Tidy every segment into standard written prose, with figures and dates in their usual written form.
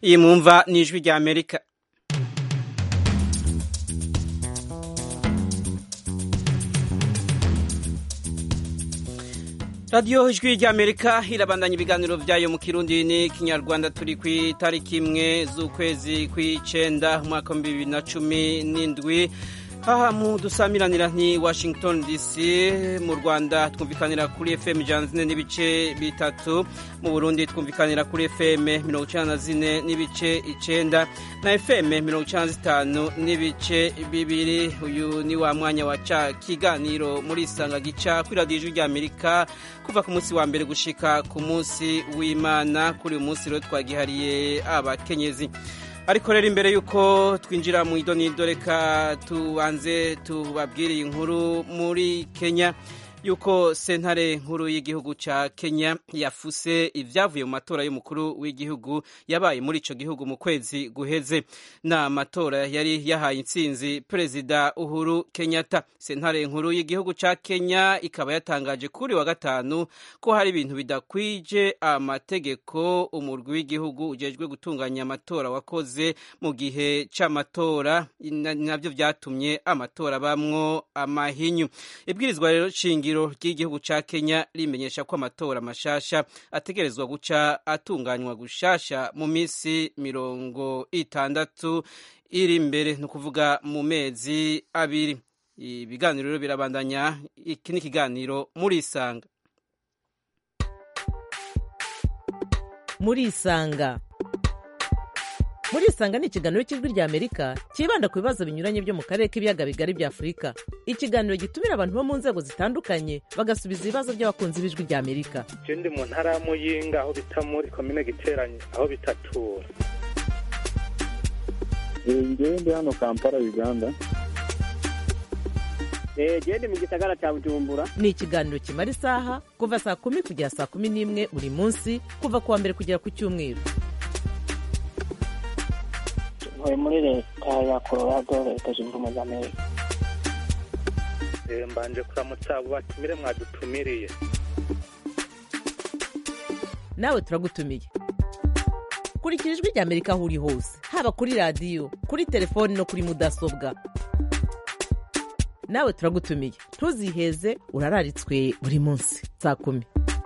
iyi mwumva ni ijwi rya Amerika. Radio ijwi rya Amerika irabandanya ibiganiro vyayo mu Kirundi ni Kinyarwanda. Turi ku itariki imwe z'ukwezi kw'icenda umwaka wa 2017. Aha mu dusamiranira ni Washington DC. Mu Rwanda twumvikanira kuri FM 104.3, mu Burundi twumvikanira kuri FM 94 n'ibice 9 na FM 95.2. Uyu ni wa mwanya wa ca kiganiro muri Isanga gica kuri Radio ijwi rya Amerika kuva ku munsi wa mbere gushika ku munsi w'Imana. Kuri uyu munsi rero twagihariye abakenyezi. Ariko rero imbere yuko twinjira mu idonido reka tubanze tubabwire inkuru muri Kenya yuko sentare nkuru y'igihugu ca Kenya yafuse ivyavuye mu matora y'umukuru w'igihugu yabaye muri ico gihugu mu kwezi guheze. Na matora yari yahaye intsinzi Perezida Uhuru Kenyatta. Sentare nkuru y'igihugu ca Kenya ikaba yatangaje kuri wa gatanu ko hari ibintu bidakwije amategeko umurwi w'igihugu ujejwe gutunganya amatora wakoze mu gihe c'amatora, navyo vyatumye amatora bamwo amahinyu. Ibwirizwa rero shingiro ry'igihugu ca Kenya rimenyesha ko amatora mashasha ategerezwa guca atunganywa gushasha mu misi 60 iri imbere, no kuvuga mu mezi abiri. Ibiganiro rero birabandanya. Iki ni ikiganiro muri Isanga. Muri Isanga ni ikiganiro cy'ijwi rya Amerika kibanda ku bibazo binyuranye byo mu karere k'ibiyaga bigari bya Afurika. Ikiganiro gitumira abantu bo mu nzego zitandukanye bagasubiza ibibazo by'abakunzi b'ijwi rya Amerika. Je ndi mu ntara ya Muyinga aho bita muri commune Giteranye aho bitatura. Ngewe ndi hano Kampala Uganda. Ndi mu gisagara cya Bujumbura. Ni ikiganiro kimara isaha kuva saa 10 kugera saa 11 buri munsi kuva kuwa mbere kugera ku cyumweru. Muri leta ya Colorado, leta zunze ubumwe za Amerika. Mbanje kuramutsa abo batumire mwadutumiriye. Nawe turagutumiye. Kurikira ijwi rya Amerika aho uri hose, haba kuri radio, kuri telefone no kuri mudasobwa. Nawe turagutumiye. Ntuziheze, urararitswe buri munsi saa 10.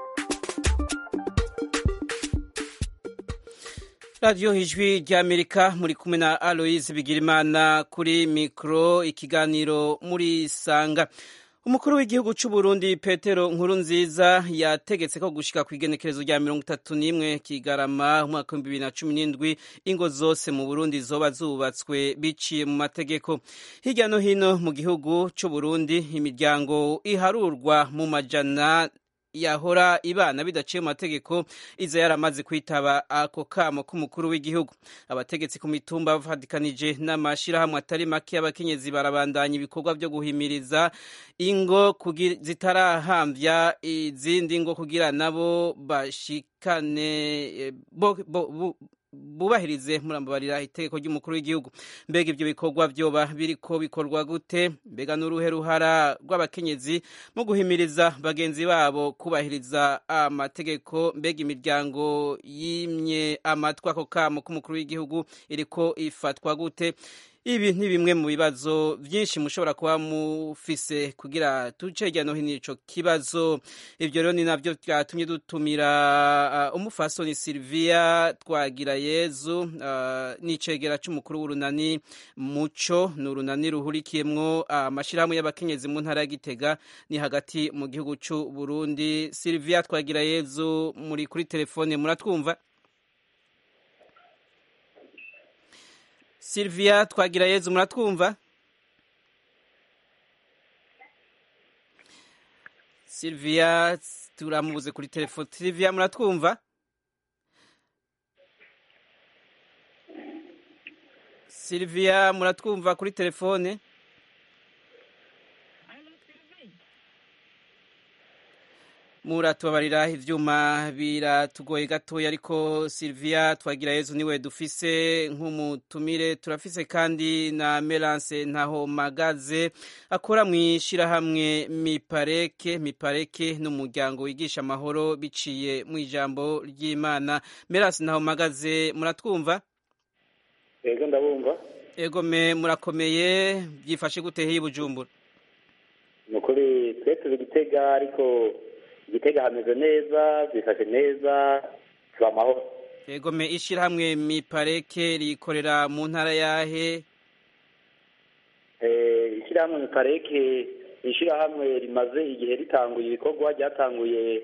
Radio ijwi rya Amerika, muri kumwe na Aloise Bigirimana kuri mikro. Ikiganiro muri Isanga. Umukuru w'igihugu c'u Burundi Petero Nkurunziza yategetse ko gushika ku igenekerezo rya 31 Kigarama umwaka wa 2017 ingo zose mu Burundi zoba zubatswe biciye mu mategeko. Hirya no hino mu gihugu c'u Burundi imiryango iharurwa mu majana yahora ibana bidaciye mu mategeko iza yaramaze kwitaba ako kamo k'umukuru w'igihugu. Abategetsi ku mitumba bafatikanije n'amashirahamwe atari make y'abakenyezi barabandanya ibikorwa byo guhimiriza ingo zitarahamvya izindi ngo kugira nabo bashikane bubahirize murambabarira itegeko ry'umukuru w'igihugu. Mbega ibyo bikorwa byoba biriko bikorwa gute? Mbega n'uruhe ruhara rw'abakenyezi mu guhimiriza bagenzi babo kubahiriza amategeko? Mbega imiryango yimye amatwi ako kamo k'umukuru w'igihugu iriko ifatwa gute? Ibi ni bimwe mu bibazo byinshi mushobora kuba mufise kugira tuce hirya no hino ico kibazo. Ivyo rero ni navyo byatumye dutumira umufasoni Sylvia Twagirayezu, n'icegera c'umukuru w'urunani Muco, n'urunani ruhurikiyemwo amashirahamwe y'abakenyezi mu ntara ya Gitega ni hagati mu gihugu c'u Burundi. Sylvia Twagirayezu, muri kuri telefone, muratwumva? Sylvia Twagirayezu, muratwumva? Sylvia turamubuze kuri telefone. Sylvia, muratwumva? Sylvia, muratwumva kuri telefone? Muratubabarira ivyuma biratugoye gatoya, ariko Sylvia Twagirayezu niwe dufise nk'umutumire. Turafise kandi na Melance Ntahomagaze akora mw'ishirahamwe Mipareke n'umuryango wigisha amahoro biciye mu ijambo ry'Imana. Melance Ntahomagaze, muratwumva? Yego ndabumva. Ego murakomeye byifashe gute hiyi Bujumbura? Nukuri twe turi Gitega ariko Gitega hameze neza, byifashe neza, tuba amahoro. Ego ishirahamwe Mipareke rikorera mu ntara yahe? Ishirahamwe Mipareke ishirahamwe rimaze igihe ritanguye ibikorwa, ryatanguye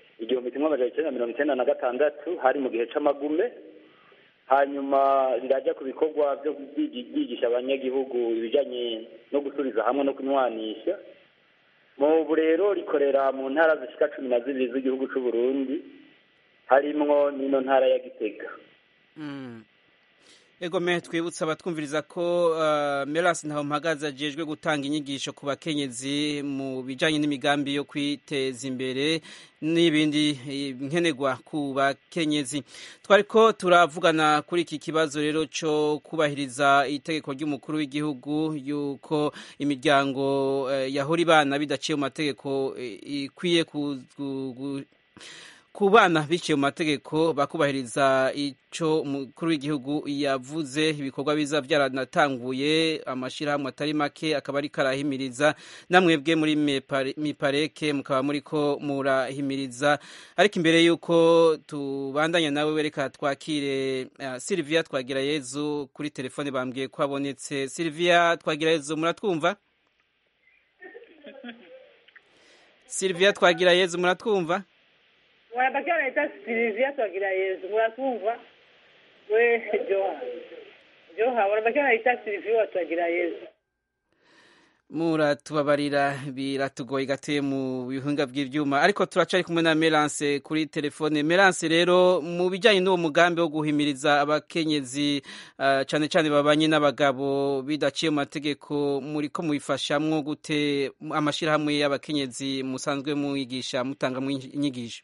1996 hari mu gihe c'amagume, hanyuma riraja ku bikorwa byo kwigisha abanyagihugu ibijanye no gusubiza hamwe no kunywanisha. Mu rero rikorera mu ntara zishika 12 z'igihugu c'u Burundi, harimwo n'ino ntara ya Gitega. Ego twibutsa abatwumviriza ko Melas Ntahompagaze ajejwe gutanga inyigisho ku bakenyezi mu bijanye n'imigambi yo kwiteza imbere n'ibindi nkenerwa ku bakenyezi. Twariko turavugana kuri iki kibazo rero cyo kubahiriza itegeko ry'umukuru w'igihugu yuko imiryango yahora ibana bidaciye mu mategeko ikwiye ku bana biciye mu mategeko bakubahiriza ico umukuru w'igihugu yavuze. Ibikorwa biza byaranatanguye, amashirahamwe atari make akaba ari karahimiriza, namwebwe muri Mipareke mukaba muriko murahimiriza. Ariko imbere yuko tubandanya nawe wereka twakire Sylvia Twagirayezu kuri telefone, bambwiye ko abonetse. Sylvia Twagirayezu muratwumva? Sylvia Twagirayezu muratwumva? Wanabakana ita Sylvia Twagirayezu muratwumva? We Joha wanabakana ita Sylvia Twagirayezu. Muratubabarira biratugoye gateye mu bihunga bw'ivyuma, ariko turacari kumwe na Melance kuri telefone. Melance rero mu bijanye n'uwo mugambi wo guhimiriza abakenyezi cane cane babanye n'abagabo bidaciye mu mategeko, muriko mubifashamwo gute amashirahamwe y'abakenyezi musanzwe mwigisha mutanga mu inyigisho?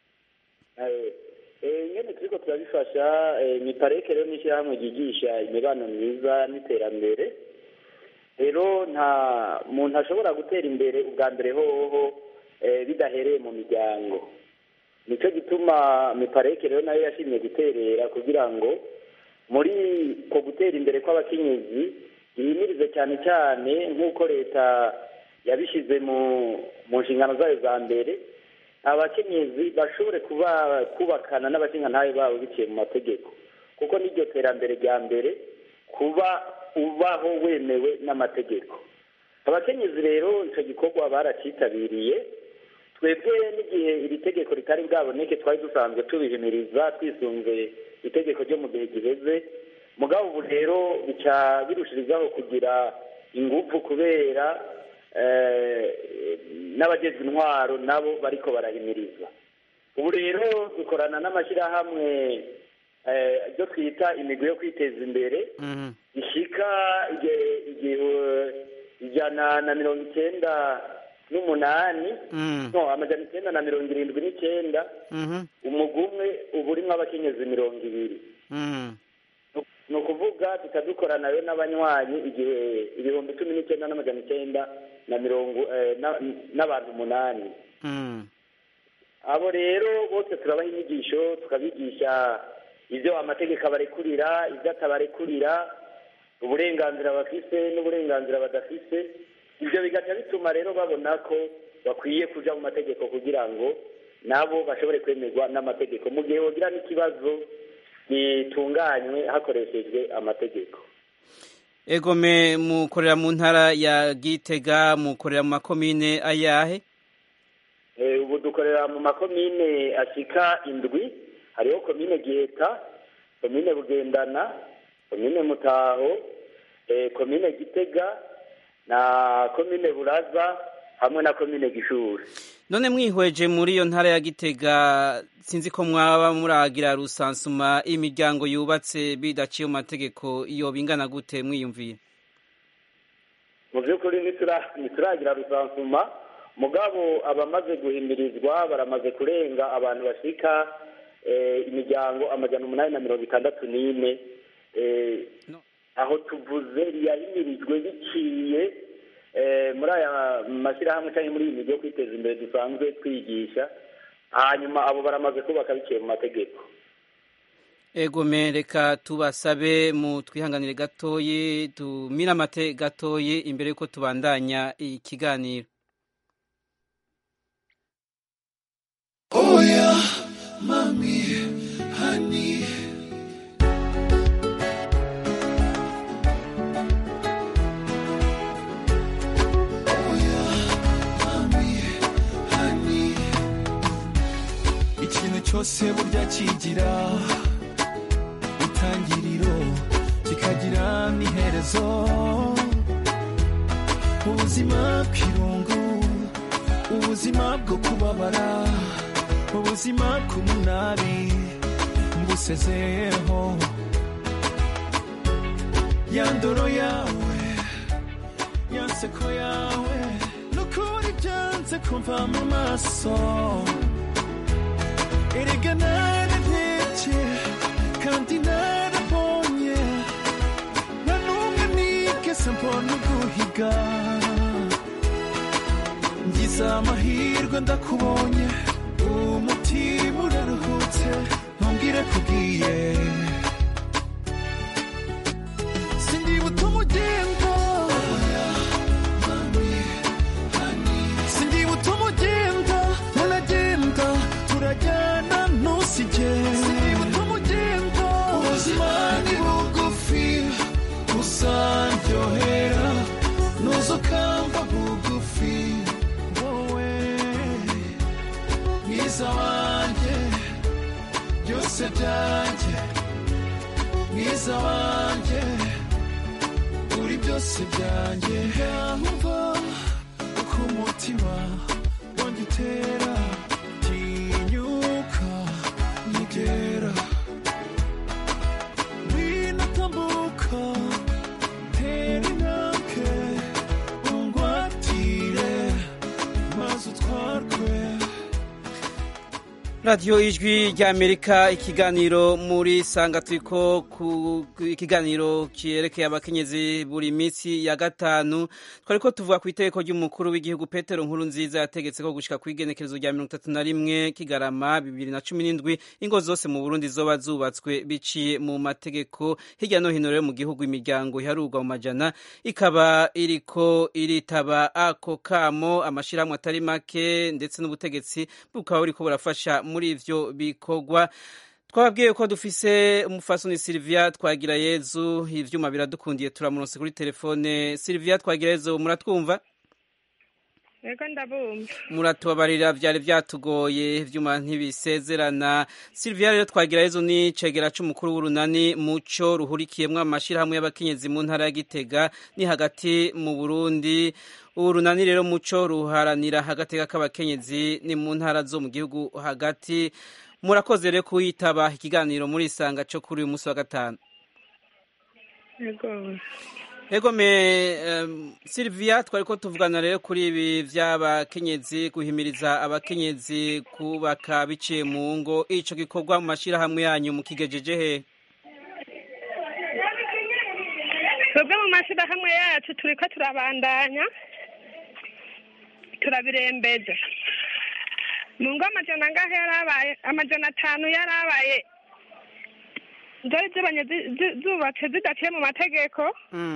Nyene turiko turabifasha. Mipareke rero n'ishirahamwe ryigisha imibano myiza n'iterambere. Rero nta muntu ashobora gutera imbere ubwa mbere hoho bidahereye mu miryango. Nico gituma Mipareke rero nayo yashimye guterera kugira ngo muri ko gutera imbere kw'abakenyezi yimirize cyane cyane nk'uko leta yabishize mu nshingano zayo za mbere, abakenyezi bashobore kubakana n'abashingantahe babo biciye mu mategeko, kuko n'iryo terambere rya mbere kuba ubaho wemewe n'amategeko. Abakenyezi rero ico gikorwa baracitabiriye. Twebwe n'igihe iri tegeko ritari bwaboneke twari dusanzwe tubihimiriza twisunze itegeko ryo mu gihe giheze, mugabo ubu rero bica birushirizaho kugira ingufu kubera n'abajejwe intwaro nabo bariko barahimiriza. Ubu rero dukorana n'amashirahamwe ibyo twita imigwi yo kwiteza imbere ishika 198 amajana 979 umugumwe ubu urimwo abakenyezi 200. ni ukuvuga tukadukorana rero n'abanywanyi igihe 19,900 n'abantu 8. Abo rero bose turabaha inyigisho, tukabigisha ivyo amategeko abarekurira, ivyo atabarekurira, uburenganzira bafise n'uburenganzira badafise. Ivyo bigaca bituma rero babona ko bakwiye kuja mu mategeko kugira ngo nabo bashobore kwemerwa n'amategeko mu gihe wogira n'ikibazo gitunganywe hakoreshejwe amategeko. Egome mukorera mu ntara ya Gitega, mukorera mu makomine ayahe? Ubu dukorera mu makomine ashika 7. Hariho komine Giheta, komine Bugendana, komine Mutaho, komine Gitega na komine Buraza hamwe na komine Gishuri. None mwihweje muri iyo ntara ya Gitega, sinzi ko mwaba muragira rusansuma imiryango yubatse bidaciye mu mategeko iyo bingana gute mwiyumviye? Mu by'ukuri nituragira rusansuma, mugabo abamaze guhimirizwa baramaze kurenga abantu bashika imiryango 864. Aho tuvuze yahimirijwe biciye muri aya mashyirahamwe cyangwa muri iyi migo kwiteza imbere dusanzwe twigisha, hanyuma abo baramaze kubaka biciye mu mategeko. egome reka tubasabe mu twihanganire gatoyi tumira amate gatoyi imbere yuko tubandanya ikiganiro. Oh yeah, mommy, honey. Oh yeah, mommy, honey. Ikintu cyose burya kigira itangiriro kikagira n'iherezo. Ubuzima bw'irungu, ubuzima bwo kubabara, ubuzima bw'umunabi mbusezeho. Yandoro yawe, yanseko yawe, nukuri byanze kumva mu maso. Erega narabye kandi narabonye, nta n'umwe nigeze mbona uguhiga. Ngize amahirwe ndakubonye, umutima uraruhutse, ntumbwire kubwiye. Sindibuta umugendo, sindibuta umugendo, unagenda turajyana ntusige. Sindibuta umugendo, ubuzima ni bugufi, uzandyohera ntuzukamba bugufi. Mwiza wanje, byose byanjye, mwiza wanje, uri byose byanjye. Yumva uko umutima wanjye utera, tinyuka nyegera, ngwino tambuka, tera intambwe, ungwatire maze utwarwe. Radio Ijwi ry'Amerika, ikiganiro muri sanga turiko ku ikiganiro cyerekeye abakenyezi buri minsi ya gatanu. Twariko tuvuga ku itegeko ry'umukuru w'igihugu Petero Nkurunziza yategetse ko gushika kwigenekerezo rya 31 Kigarama 2017 ingo zose mu Burundi zoba zubatswe biciye mu mategeko. Hirya no hino rero mu gihugu imiryango iharurwa mu majana ikaba iriko iritaba ako kamo. Amashirahamwe atari make ndetse n'ubutegetsi bukaba buriko burafasha muri ivyo bikorwa. Twababwiye ko dufise umufasoni Sylvia Twagirayezu, ivyuma biradukundiye turamuronse kuri telefone. Sylvia Twagirayezu, muratwumva? Yego ndabumva. Muratubabarira vyari vyatugoye, ivyuma ntibisezerana. Sylvia rero Twagirayezu ni cegera c'umukuru w'urunani Muco ruhurikiyemwo amashirahamwe y'abakenyezi mu ntara ya Gitega ni hagati mu Burundi. Urunani rero Muco ruharanira hagateka k'abakenyezi ni mu ntara zo mu gihugu hagati. Murakoze rero kuyitaba ikiganiro muri isanga cyo kuri uyu munsi wa gatanu. Ego Sylvia, twariko tuvugana rero kuri ibi vy'abakenyezi, guhimiriza abakenyezi kubaka biciye mu ngo. Ico gikorwa mu mashirahamwe yanyu mukigejeje he? Twebwe mu mashirahamwe yacu turiko turabandanya, turabirembeje. Mu ngo amajana ngahe yarabaye, amajana 5 yarabaye zari zibanye zubatse zidaciye mu mategeko.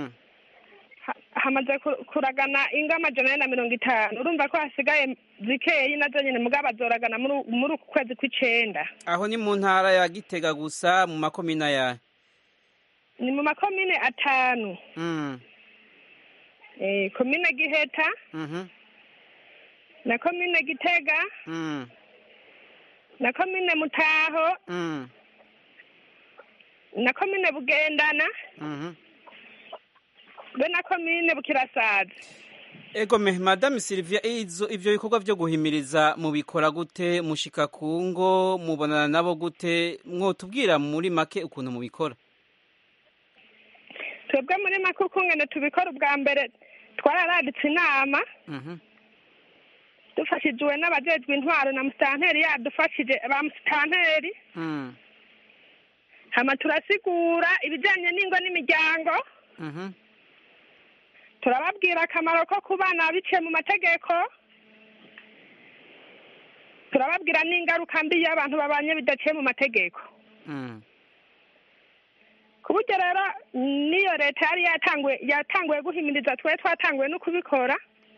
Hamaze kuragana ingo amajana 150. Urumva ko hasigaye zikeyi nazo nyene mugabo azoragana muri uku kwezi kw'icenda. Aho ni mu ntara ya Gitega gusa, mu makomine ya? Ni mu makomine 5. Komine Giheta, na komine Gitega, na komine Mutaho, na komine Bugendana, be na komine Bukirasazi. Ego Madame Sylvia, ivyo bikorwa vyo guhimiriza mu bikora gute, mushika ku ngo, mubonana nabo gute, mwotubwira muri make ukuntu mu bikora? Twebwe muri make ukungene tubikora, ubwa mbere twararaditse inama, dufashijwe n'abajejwe intwaro na musitanteri yadufashije, ba musitanteri. Hama turasigura ibijanye n'ingo n'imiryango. Turababwira akamaro ko kubana biciye mu mategeko. Turababwira n'ingaruka mbi y'abantu babanye bidaciye mu mategeko. burya rero niyo leta yari yatanguye guhimiriza twe twatanguye no kubikora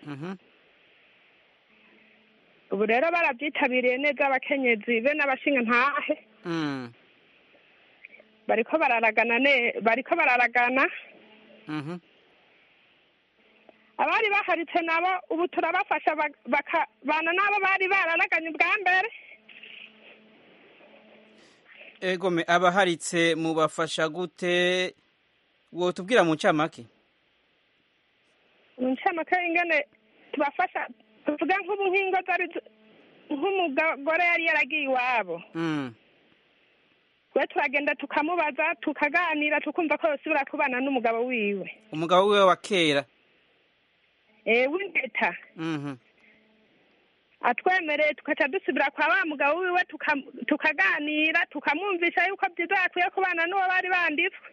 ubu rero barabyitabiriye neza abakenyezi be n'abashinga ntahe bariko bararagana abari baharitse nabo ubu turabafasha bakabana n'abo bari bararaganye ubwa mbere. Egome abaharitse mubafasha gute wotubwira mu ncamake? Mu ncamake ingene tubafasha tuvuga nk'ubu nk'ingo zari nk'umugore yari yaragiye iwabo twe turagenda tukamubaza tukaganira tukumva ko yosubira kubana n'umugabo wiwe. Umugabo wiwe wa kera w'indeta atwemereye tukaca dusubira kwa wa mugabo wiwe tukaganira tukamwumvisha yuko byiza yakwiye kubana n'uwo bari banditswe.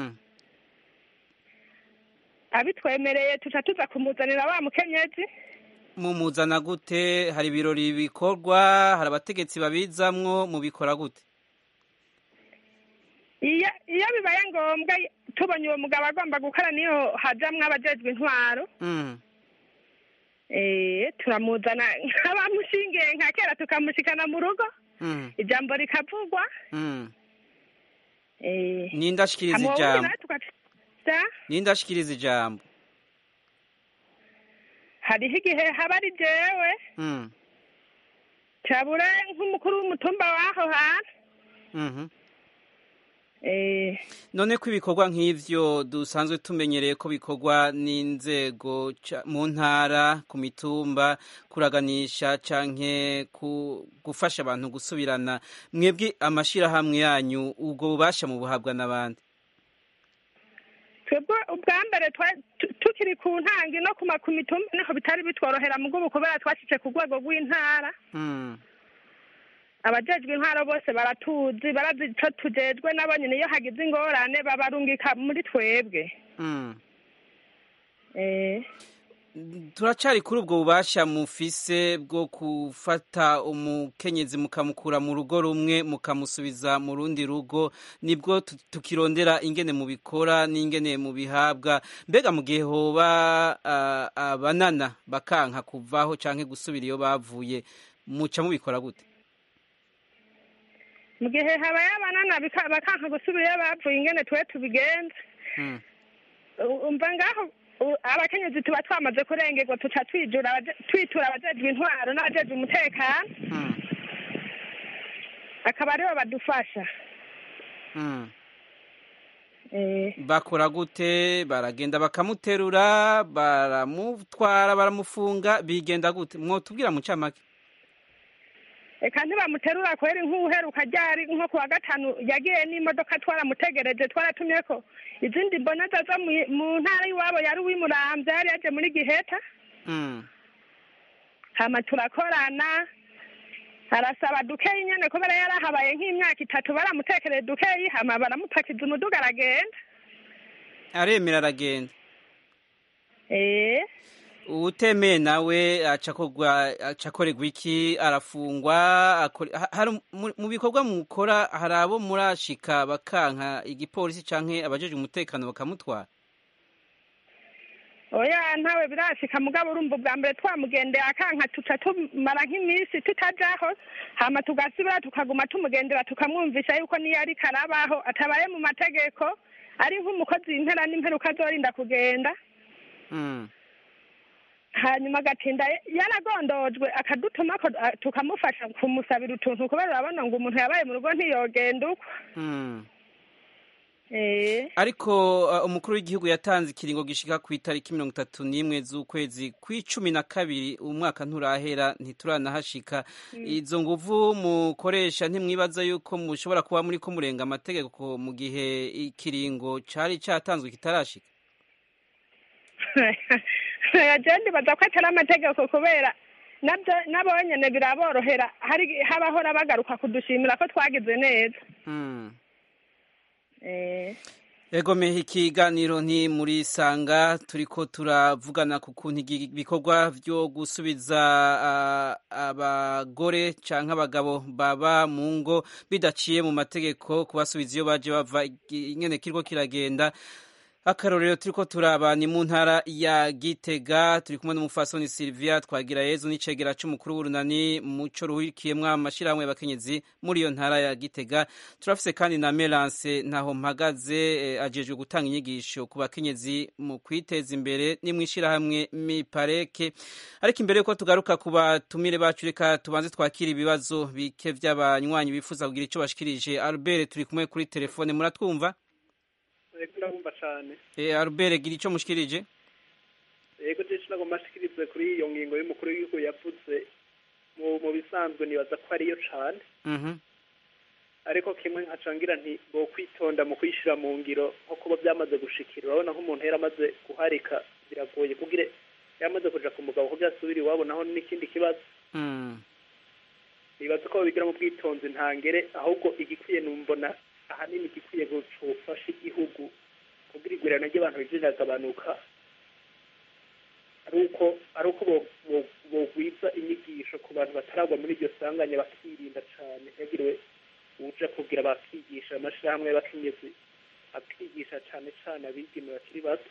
Abitwemereye tuca tuza kumuzanira wa mukenyezi. Mumuzana gute? Hari ibirori bikorwa, hari abategetsi babizamwo, mubikora gute? Iyo bibaye ngombwa tubonye uwo mugabo agomba gukora niyo hajamwo abajejwe intwaro. Turamuzana nk'abamushingiye nka kera tukamushikana mu rugo ijambo rikavugwa. Nindashikiriza ijambo. Nindashikiriza ijambo. Hariho igihe haba ari jewe cabure nk'umukuru w'umutumba w'aho hantu. None ko ibikorwa nk'ivyo dusanzwe tumenyereye ko bikorwa n'inzego mu ntara ku mitumba kuraganisha canke gufasha abantu gusubirana, mwebwe amashirahamwe yanyu ubwo bubasha mu buhabwa n'abandi? Twebwe ubwa mbere tukiri ku ntangi no ku mitumba niho bitari bitworohera mu bw'ubu kubera twashitse ku rwego rw'intara. Abajejwe intwaro bose baratuzi barazi ico tujejwe nabo nyene iyo hagize ingorane babarungika muri twebwe. Turacari kuri ubwo bubasha mufise bwo gufata umukenyezi mukamukura mu rugo rumwe mukamusubiza mu rundi rugo, nibwo tukirondera ingene mubikora n'ingene mubihabwa. Mbega mu gihe hoba abanana bakanka kuvaho canke gusubira iyo bavuye muca mubikora gute? Mu gihe habaye abanana bakanka gusubira iyo bavuye ingene twe tubigenza umva ngaho abakenyezi tuba twamaze kurengerwa tuca twitura abajejwe intwaro n'abajejwe umutekano akaba aribo badufasha. Bakora gute? Baragenda bakamuterura, baramutwara, baramufunga, bigenda gute? Mwotubwira mu ncamake? Eka ntibamuterura kweri nk'uheruka ryari nko kuwa gatanu yagiye n'imodoka twaramutegereje twaratumye ko izindi mbona zaza mu ntara y'iwabo yari uw'imuramvya yari yaje muri Giheta. Hama turakorana arasaba dukeyi nyene kubera yarahabaye nk'imyaka 3 baramutekereye dukeyi hama baramupakiza umuduga aragenda. Aremera aragenda. Utemeye nawe acakorerwa iki? Arafungwa? Mu bikorwa mukora hari abo murashika bakanka igipolisi canke abajejwe umutekano bakamutwara? Oya ntawe birashika mugabo urumva bwa mbere twamugendeye akanka tuca tumara nk'imisi tutajaho hama tugasubira tukaguma tumugendera tukamwumvisha yuko niyo ari karabaho atabaye mu mategeko ari nk'umukozi impera n'imperuka azorinda kugenda. Hanyuma gatinda yaragondojwe akadutuma tukamufasha kumusabira utuntu kubera urabona ngo umuntu yabaye mu rugo ntiyogenda uko. Ariko umukuru w'igihugu yatanze ikiringo gishika ku itariki 31 z'ukwezi kwa12 umwaka nturahera ntituranahashika. Izo nguvu mukoresha ntimwibaza yuko mushobora kuba muri ko murenga amategeko mu gihe ikiringo cari catanzwe kitarashika? Yajendi baza ko atari amategeko kubera nabo nyene biraborohera habahora bagaruka kudushimira ko twagize neza. Egome ikiganiro nti muri sanga turiko turavugana ku kuntu ibikorwa vyo gusubiza abagore canke abagabo baba mu ngo bidaciye mu mategeko kubasubiza iyo baje bava ingene kiriko kiragenda. Akarorero turiko turaba ni mu ntara ya Gitega, turi kumwe n'umufasoni Sylvia Twagirayezu n'icegera c'umukuru w'urunani muco ruhurikiyemwo amashirahamwe y'abakenyezi muri iyo ntara ya Gitega. Turafise kandi na Melance ntaho mpagaze ajejwe gutanga inyigisho ku bakenyezi mu kwiteza imbere ni mwishirahamwe Mipareke. Ariko imbere yuko tugaruka ku batumire bacu, reka tubanze twakira ibibazo bike vy'abanywanyi bifuza kugira ico bashikirije. Albert turi kumwe kuri telefone, muratwumva? Ndabumva cyane. Albert gira ico mushikirije? Yego jeje nagomba shikirize kuri iyo ngingo y'umukuru w'igihugu yavuze mu bisanzwe nibaza ko ariyo cyane. Ariko kimwe nkacangira nti bo kwitonda mu kwishira mu ngiro nko kuba byamaze gushikira. Urabona nk'umuntu yaramaze guharika biragoye kugira yamaze kuja ku mugabo ko byasubira iwabo naho n'ikindi kibazo. Nibaza ko bigira mu bwitonzi ntangere, ahubwo igikwiye numbona ahanini gikwiye gufasha igihugu kugira igurana ry'abantu riziragabanuka, ari uko bogwiza inyigisho ku bantu bataragwa muri iryo sanganya bakirinda cyane, yagiriwe uja kugira bakigisha amashirahamwe y'abakenyezi akigisha cyane cyane abigeme bakiri bato,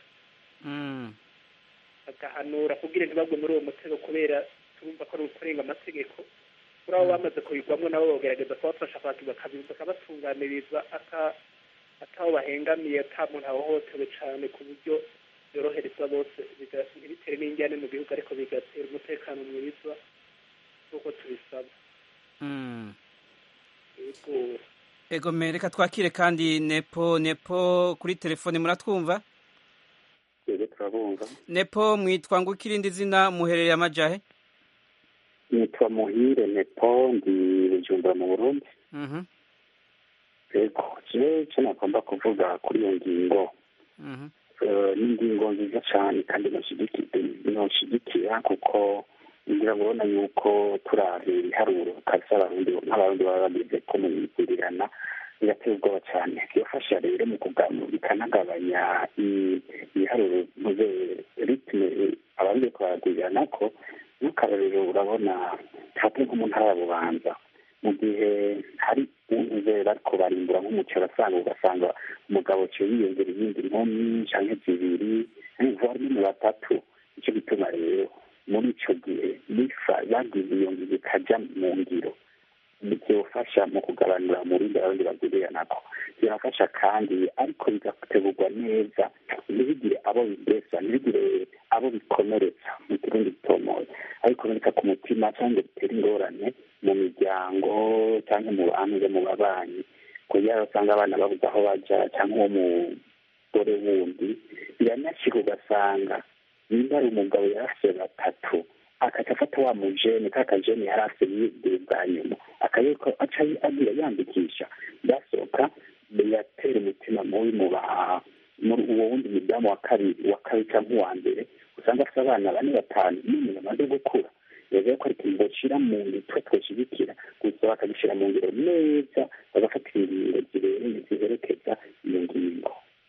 agahanura kugira ntibagwe muri uwo mutego, kubera turumva ko ari ukurenga amategeko. Kuri abo bamaze kubigwamo nabo bogerageza kubafasha bakabatunganiriza ataho bahengamiye, ata muntu ahohotewe cyane ku buryo byorohereza bose, ntibitere n'injyane mu gihugu ariko bigatera umutekano mwiza nk'uko tubisaba. Ego reka twakire kandi Nepo kuri telefone, muratwumva? Yego turabumva. Nepo mwitwa ngo ikirindi zina, muherereye amajahe? Nitwa Muhire Nepo, ndi Bujumbura mu Burundi. Ego icyo nagomba kuvuga kuri iyo ngingo ni ingingo nziza cyane kandi noshyigikira, kuko ngira ngo ubona yuko turabye ibiharuro kabisa nk'abarundi baba bagize ko mu migurirana bigateye ubwoba cyane. Byafasha rero mu bikanagabanya ibiharuro muze ritme abarundi kubagurirana ko n'akarorero urabona hafi nko mu ntara ya Bubanza mu gihe hari uze bariko barimbura nk'umuceri ugasanga umugabo cyo yiyongera ibindi nkomi canke zibiri varimo batatu. Icyo bituma rero muri ico gihe bagize iyo ngingo ikaja mu ngiro, byofasha mu kugabanura muri abarundi bagurirana ko, birafasha kandi ariko bigategurwa neza, ntibigire abo bigesa, ntibigire abo bikomeretsa mu kirundi gitomoye, ariko bikomeretsa ku mutima cyangwa bitera ingorane mu miryango cyangwa mu bantu mu babanyi, kugira usanga abana babuze aho baja cyangwa uwo mugore wundi biranashika ugasanga nimba ari umugabo yarafise batatu akaca afata wa mujene kakajene yari afise yibwiye bwa nyuma akayeko aca agira yandikisha ndasohoka yatera umutima mubi muri uwo wundi mudamu wa kabiri cyangwa uwa mbere, usanga afite abana 4-5 n'umuntu amaze gukura. Rero ko ari ikintu bocira mu mitwe twoshyigikira, gusa bakagishyira mu ngiro neza, bagafata ingingo ziherekeza iyo ngingo.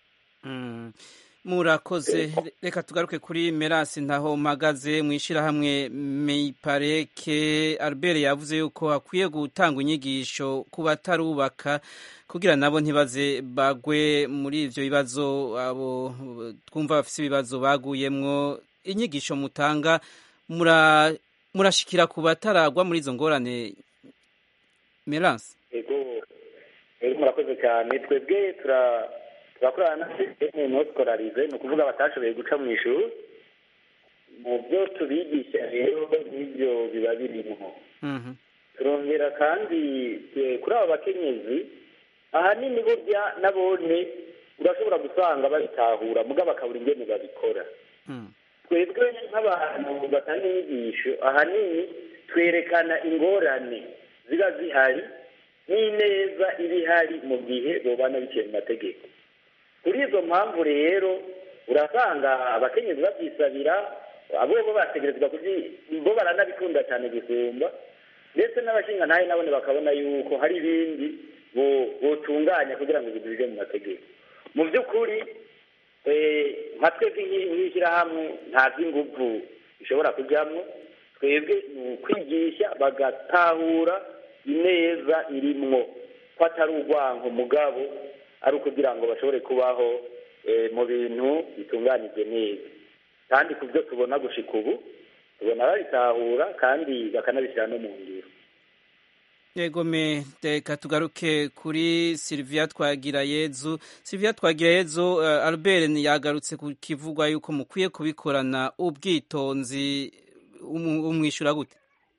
Murakoze. Reka tugaruke kuri Merasi ntaho mpagaze mwishirahamwe Mipareke. Albert yavuze yuko hakwiye gutanga inyigisho ku batarubaka kugira nabo ntibaze bagwe muri ivyo bibazo, abo twumva bafise ibibazo baguyemwo. Inyigisho mutanga murashikira ku bataragwa muri izo ngorane Merasi? Ego murakoze cyane. Twebwe turakorana n'oskolarize, ni ukuvuga batashoboye guca mu ishuri. Mu byo tubigisha rero n'ibyo biba birimo. Turongera kandi kuri aba bakenyezi ahanini burya nabone urashobora gusanga babitahura muga bakabura ingene babikora. Twebwe nk'abantu batanga inyigisho ahanini twerekana ingorane ziba zihari n'ineza ibihari mu gihe bobana biciye mu mategeko. Kuri izo mpamvu rero urasanga abakenyezi babyisabira, abo bategerezwa bo baranabikunda cyane gusumba, ndetse n'abashinga ntahe nabone bakabona yuko hari ibindi botunganya kugira ngo ibintu bije mu mategeko. Mu by'ukuri nka twebwe nk'ishyirahamwe nta by'inguvu bishobora kujyamo, twebwe ni ukwigisha bagatahura ineza irimwo ko atari urwanko mugabo ari ukugira ngo bashobore kubaho mu bintu bitunganije neza kandi ku byo tubona gushika ubu tubona babitahura kandi bakanabishyira no mu ngiro. Yego reka tugaruke kuri Sylvia Twagirayezu. Sylvia Twagirayezu, Albert yagarutse ku kivugwa yuko mukwiye kubikorana ubwitonzi, umwishyura gute?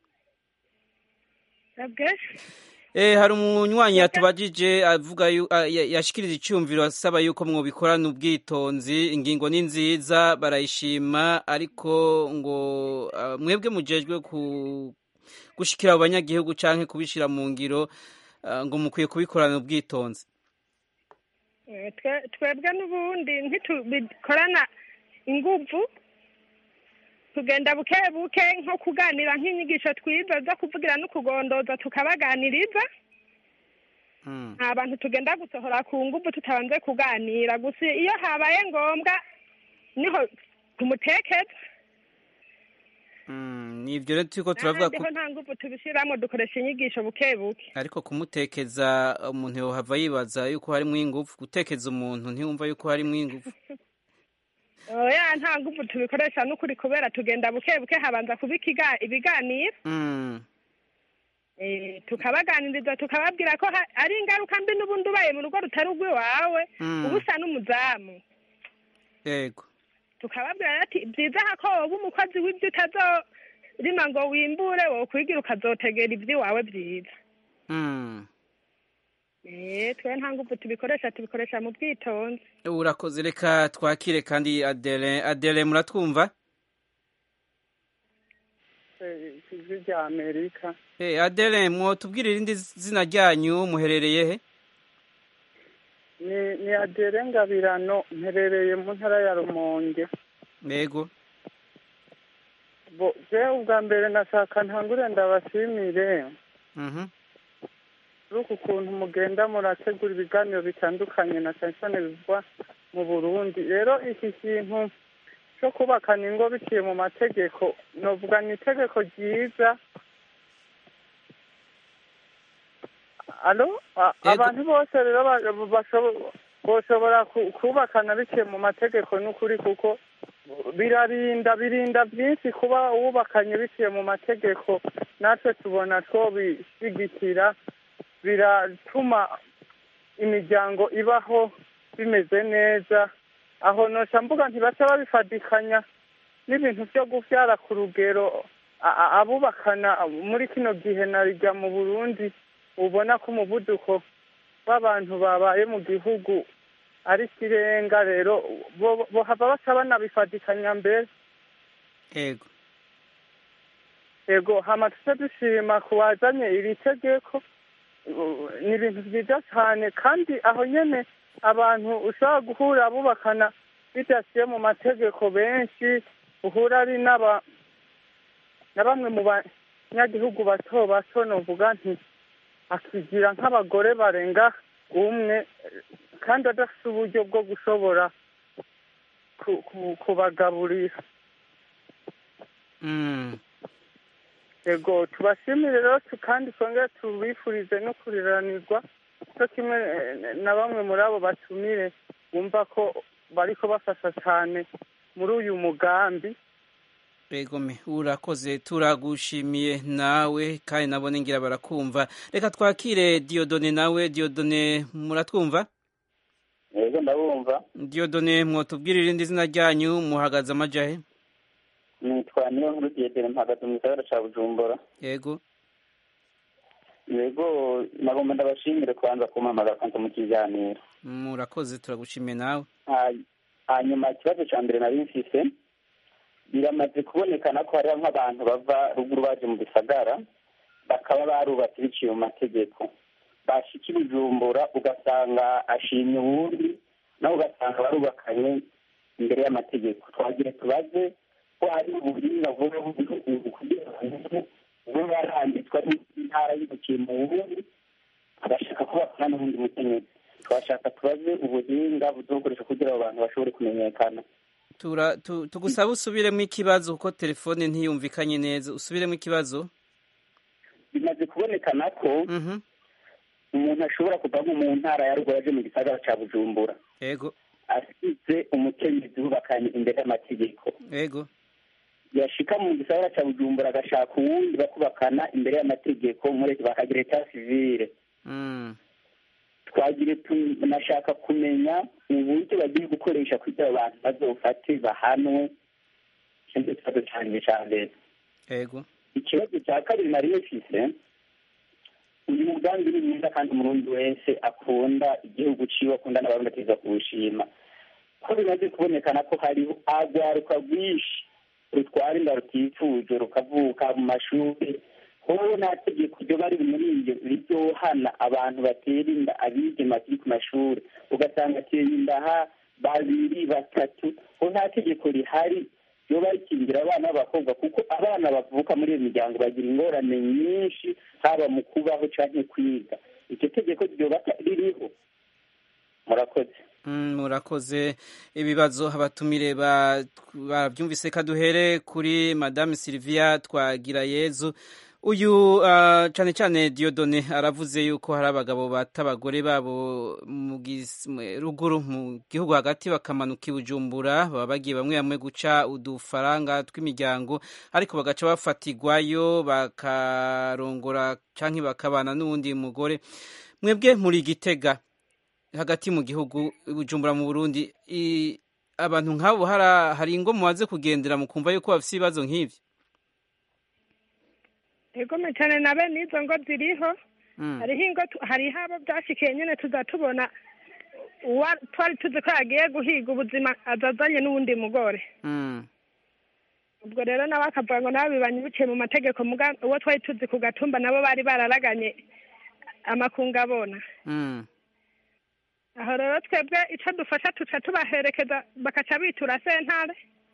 Hari umunywanyi yatubajije avuga yashikiriza icyumviro asaba yuko mwobikorana ubwitonzi, ingingo ni nziza barayishima, ariko ngo mwebwe mujejwe gushikira abanyagihugu canke kubishira mu ngiro ngo mukwiye kubikorana ubwitonzi. Twebwe n'ubundi ntitubikorana inguvu, tugenda buke buke nko kuganira nk'inyigisho twiza zo kuvugira no kugondoza tukabaganiriza. Nta bantu tugenda gusohora ku nguvu tutabanze kuganira, gusa iyo habaye ngombwa niho tumutekeza. Nivyo rero turiko turavuga ko nta nguvu tubishiramo, dukoresha inyigisho buke buke. Ariko kumutekeza umuntu yohava yibaza yuko harimwo inguvu. Gutekeza umuntu ntiyumva yuko harimwo inguvu. Oya, nta nguvu tubikoresha n'ukuri kubera tugenda buke buke, habanza kubika ibiganiro. Tukabaganiriza tukababwira ko ari ingaruka mbi n'ubundi ubaye mu rugo rutari urw'iwawe uba usa n'umuzamu. Yego. Tukababwira ati byiza ko wowe umukozi w'ibyo utazorima ngo wimbure, wowe kwigira ukazotegera iby'iwawe byiza. Twe nta nguvu tubikoresha mu bwitonzi. Urakoze, reka twakire kandi Adele muratwumva? Ijwi rya Amerika. Adele, mwotubwire irindi zina ryanyu, muherereye he? Ni Adele Ngabirano, mperereye mu ntara ya Rumonge. Yego. Je ubwa mbere nashaka ntangure ndabashimire. Ruko kuntu mugenda murategura ibiganiro bitandukanye na cyane bivugwa mu Burundi. Rero iki kintu cyo kubakana ingo biciye mu mategeko, novuga ni itegeko ryiza. Abantu bose rero bashobora kubakana biciye mu mategeko n'ukuri, kuko birinda byinshi kuba wubakanye biciye mu mategeko. Natwe tubona two bishyigikira, biratuma imiryango ibaho bimeze neza. Aho noca mvuga ntibaca babifadikanya n'ibintu byo guvyara ku rugero. Abubakana muri kino gihe narijya mu Burundi, ubona ko umuvuduko w'abantu babaye mu gihugu ari kirenga. Rero bohava baca banabifadikanya mbere. Ego hama tuca dushima kuwazanye iri tegeko, ni ibintu byiza cyane. Kandi aho nyene abantu ushobora guhura bubakana bidaciye mu mategeko, benshi uhura ari na bamwe mu banyagihugu bato bato, novuga nti akigira nk'abagore barenga umwe kandi adafite uburyo bwo gushobora kubagaburira. Ego tubashimire rero kandi twongere tubifurize no kuriranirwa, cyo kimwe na bamwe muri abo batumire bumva ko bariko bafasha cyane muri uyu mugambi. Begome, urakoze, turagushimiye nawe kandi nabone ngira barakumva. Reka twakire Diodone nawe. Diodone muratwumva? Yego ndabumva. Diodone, mwotubwire irindi zina ryanyu, muhagaze amajahe? Nitwa Niyonkuru Diedere, mpagaze mu gisagara ca Bujumbura. Yego. Yego, nagomba ndabashimire kwanza kumpamagara kwanza mu kiganiro. Murakoze, turagushimiye nawe. Hanyuma ikibazo ca mbere nari mfise, biramaze kubonekana ko hariho nk'abantu bava ruguru baje mu gisagara bakaba barubatse biciye mu mategeko, bashika i Bujumbura ugasanga ashimye uwundi, nawe ugasanga barubakanye imbere y'amategeko. Twagira tubaze ko hari uburinga vuba kugira ngo ube baranditswe n'intara y'ubukiye mu Burundi agashaka kubakana n'ubundi mukenyezi. Twashaka tubaze ubuhinga buzokoresha kugira abo bantu bashobore kumenyekana. tugusaba usubiremo ikibazo kuko telefone ntiyumvikanye neza. Usubiremo ikibazo. bimaze kubonekana ko umuntu ashobora kuva nko mu ntara ya Ruguru aje mu gisagara ca Bujumbura yego asize umukenyezi bubakanye imbere y'amategeko yego yashika mu gisagara ca Bujumbura agashaka uwundi bakubakana imbere y'amategeko muri bakagira etat civile twagire tunashaka kumenya uburyo bagiye gukoresha kugira abantu bazofate bahanwe cyangwa ikibazo cyane cyane yego ikibazo cya kabiri nari mfise uyu mugambi ni mwiza kandi umurundi wese akunda igihugu ciwe akunda n'abarundi ateza kuwushima ko bimaze kubonekana ko hariho agwaruka rwinshi rutwara inda rutifuje rukavuka mu mashuri hoho nta tegeko ryo bari muri iryo riryohana abantu batera inda abigeme bakiri ku mashuri ugasanga ateye inda babiri batatu ho nta tegeko rihari yo barikingira abana b'abakobwa kuko abana bavuka muri iyo miryango bagira ingorane nyinshi haba mu kubaho canke kwiga icyo tegeko ryoba ririho murakoze murakoze ibibazo abatumire babyumvise kaduhere kuri madame Sylvia Twagirayezu uyu cyane cyane Dieudonné aravuze yuko hari abagabo bata abagore babo mu ruguru mu gihugu hagati bakamanuka i Bujumbura baba bagiye bamwe guca udufaranga tw'imiryango ariko bagaca bafatirwayo bakarongora canke bakabana n'uwundi mugore mwebwe muri Gitega hagati mu gihugu Bujumbura mu Burundi abantu nk'abo hari ingo mumaze kugendera mukumva yuko bafite ibibazo nk'ivyo ego cyane na bene izo ngo ziriho hariho ingo hariho abo byashikiye nyine tuzatubona twari tuzi ko yagiye guhiga ubuzima azazanye n'uwundi mugore ubwo rero nawe akavuga ngo nabo bibanye biciye mu mategeko uwo twari tuzi ku gatumba nabo bari bararaganye amakunga abona aho rero twebwe icyo dufasha tuca tubaherekeza bakaca bitura sentare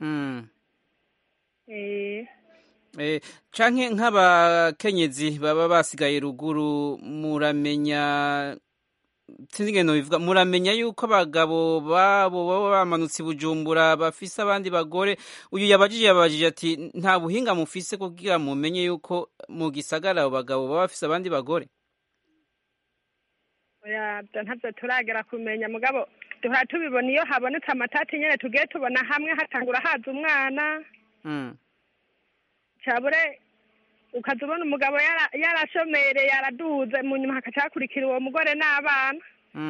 canke nk'abakenyezi baba basigaye ruguru muramenya sinigeno bivuga muramenya yuko abagabo babo baba bamanutse Bujumbura bafise abandi bagore uyu yabajije ati nta buhinga mufise kugira mumenye yuko mu gisagara abo bagabo baba bafise abandi bagore ntabyo turagera kumenya mugabo duhora tubibona iyo habonetse amatati nyine tugiye tubona hamwe hatangura haza umwana cyabure ukaza ubona umugabo yarashomere yaraduze mu nyuma hakaca hakurikira uwo mugore n'abana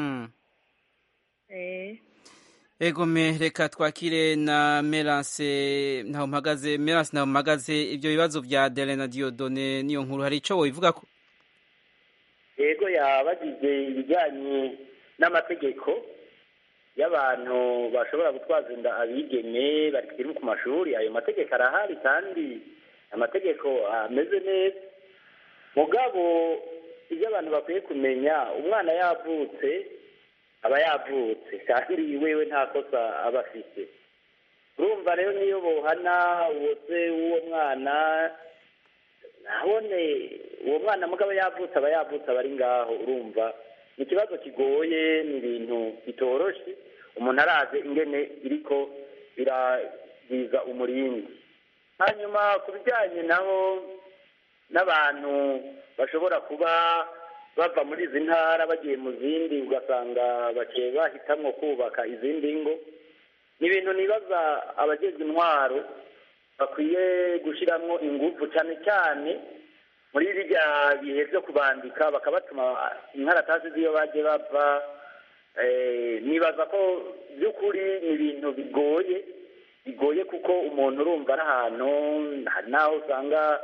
ego reka twakire na Merance Ntawumpagaze ibyo bibazo bya Dele na Dieudonné niyo nkuru hari ico wobivuga ko yego yabagize ibijyanye n'amategeko y'abantu bashobora gutwaza inda abigeme bakiri ku mashuri ayo mategeko arahari kandi amategeko ameze neza mugabo ibyo abantu bakwiye kumenya umwana yavutse aba yavutse kandi wewe nta kosa aba afite urumva rero niyo bohana wose w'uwo mwana nabone uwo mwana mugabo yavutse aba yavutse aba ari ngaho urumva ni ikibazo kigoye ni ibintu bitoroshe umuntu araze ingene iriko biragiza umurindi hanyuma ku bijyanye naho n'abantu bashobora kuba bava muri izi ntara bagiye mu zindi ugasanga bagiye bahitamwo kubaka izindi ngo ni ibintu nibaza abageze intwaro bakwiye gushyiramo ingufu cyane cyane muri birya bihe byo kubandika bakabatuma inkaratasi z'iyo bagiye bava nibaza ko by'ukuri ni ibintu bigoye kuko umuntu urumva ari ahantu hari n'aho usanga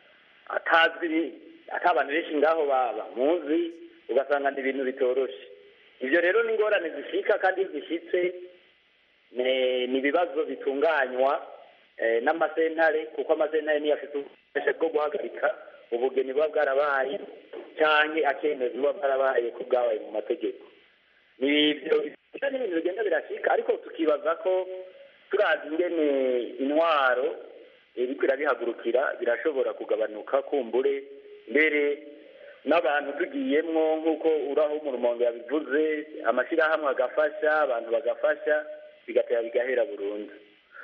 atabantu benshi ngaho bamuzi ugasanga ni ibintu bitoroshe ibyo rero ni ingorane zishika kandi iyo zishyitse ni ibibazo bitunganywa n'amasentare kuko amasentare niyo afite ububasha bwo guhagarika ubugeni buba bwarabaye cyangwa akemeza buba bwarabaye ko bwabaye mu mategeko ni ibintu bigenda birashika ariko tukibaza ko turazi ingene intwaro iriko irabihagurukira birashobora kugabanuka kumbure mbere n'abantu tugiyemwo nk'uko uraho mu Rumonge yabivuze amashyirahamwe agafasha abantu bagafasha bigatera bigahera burundu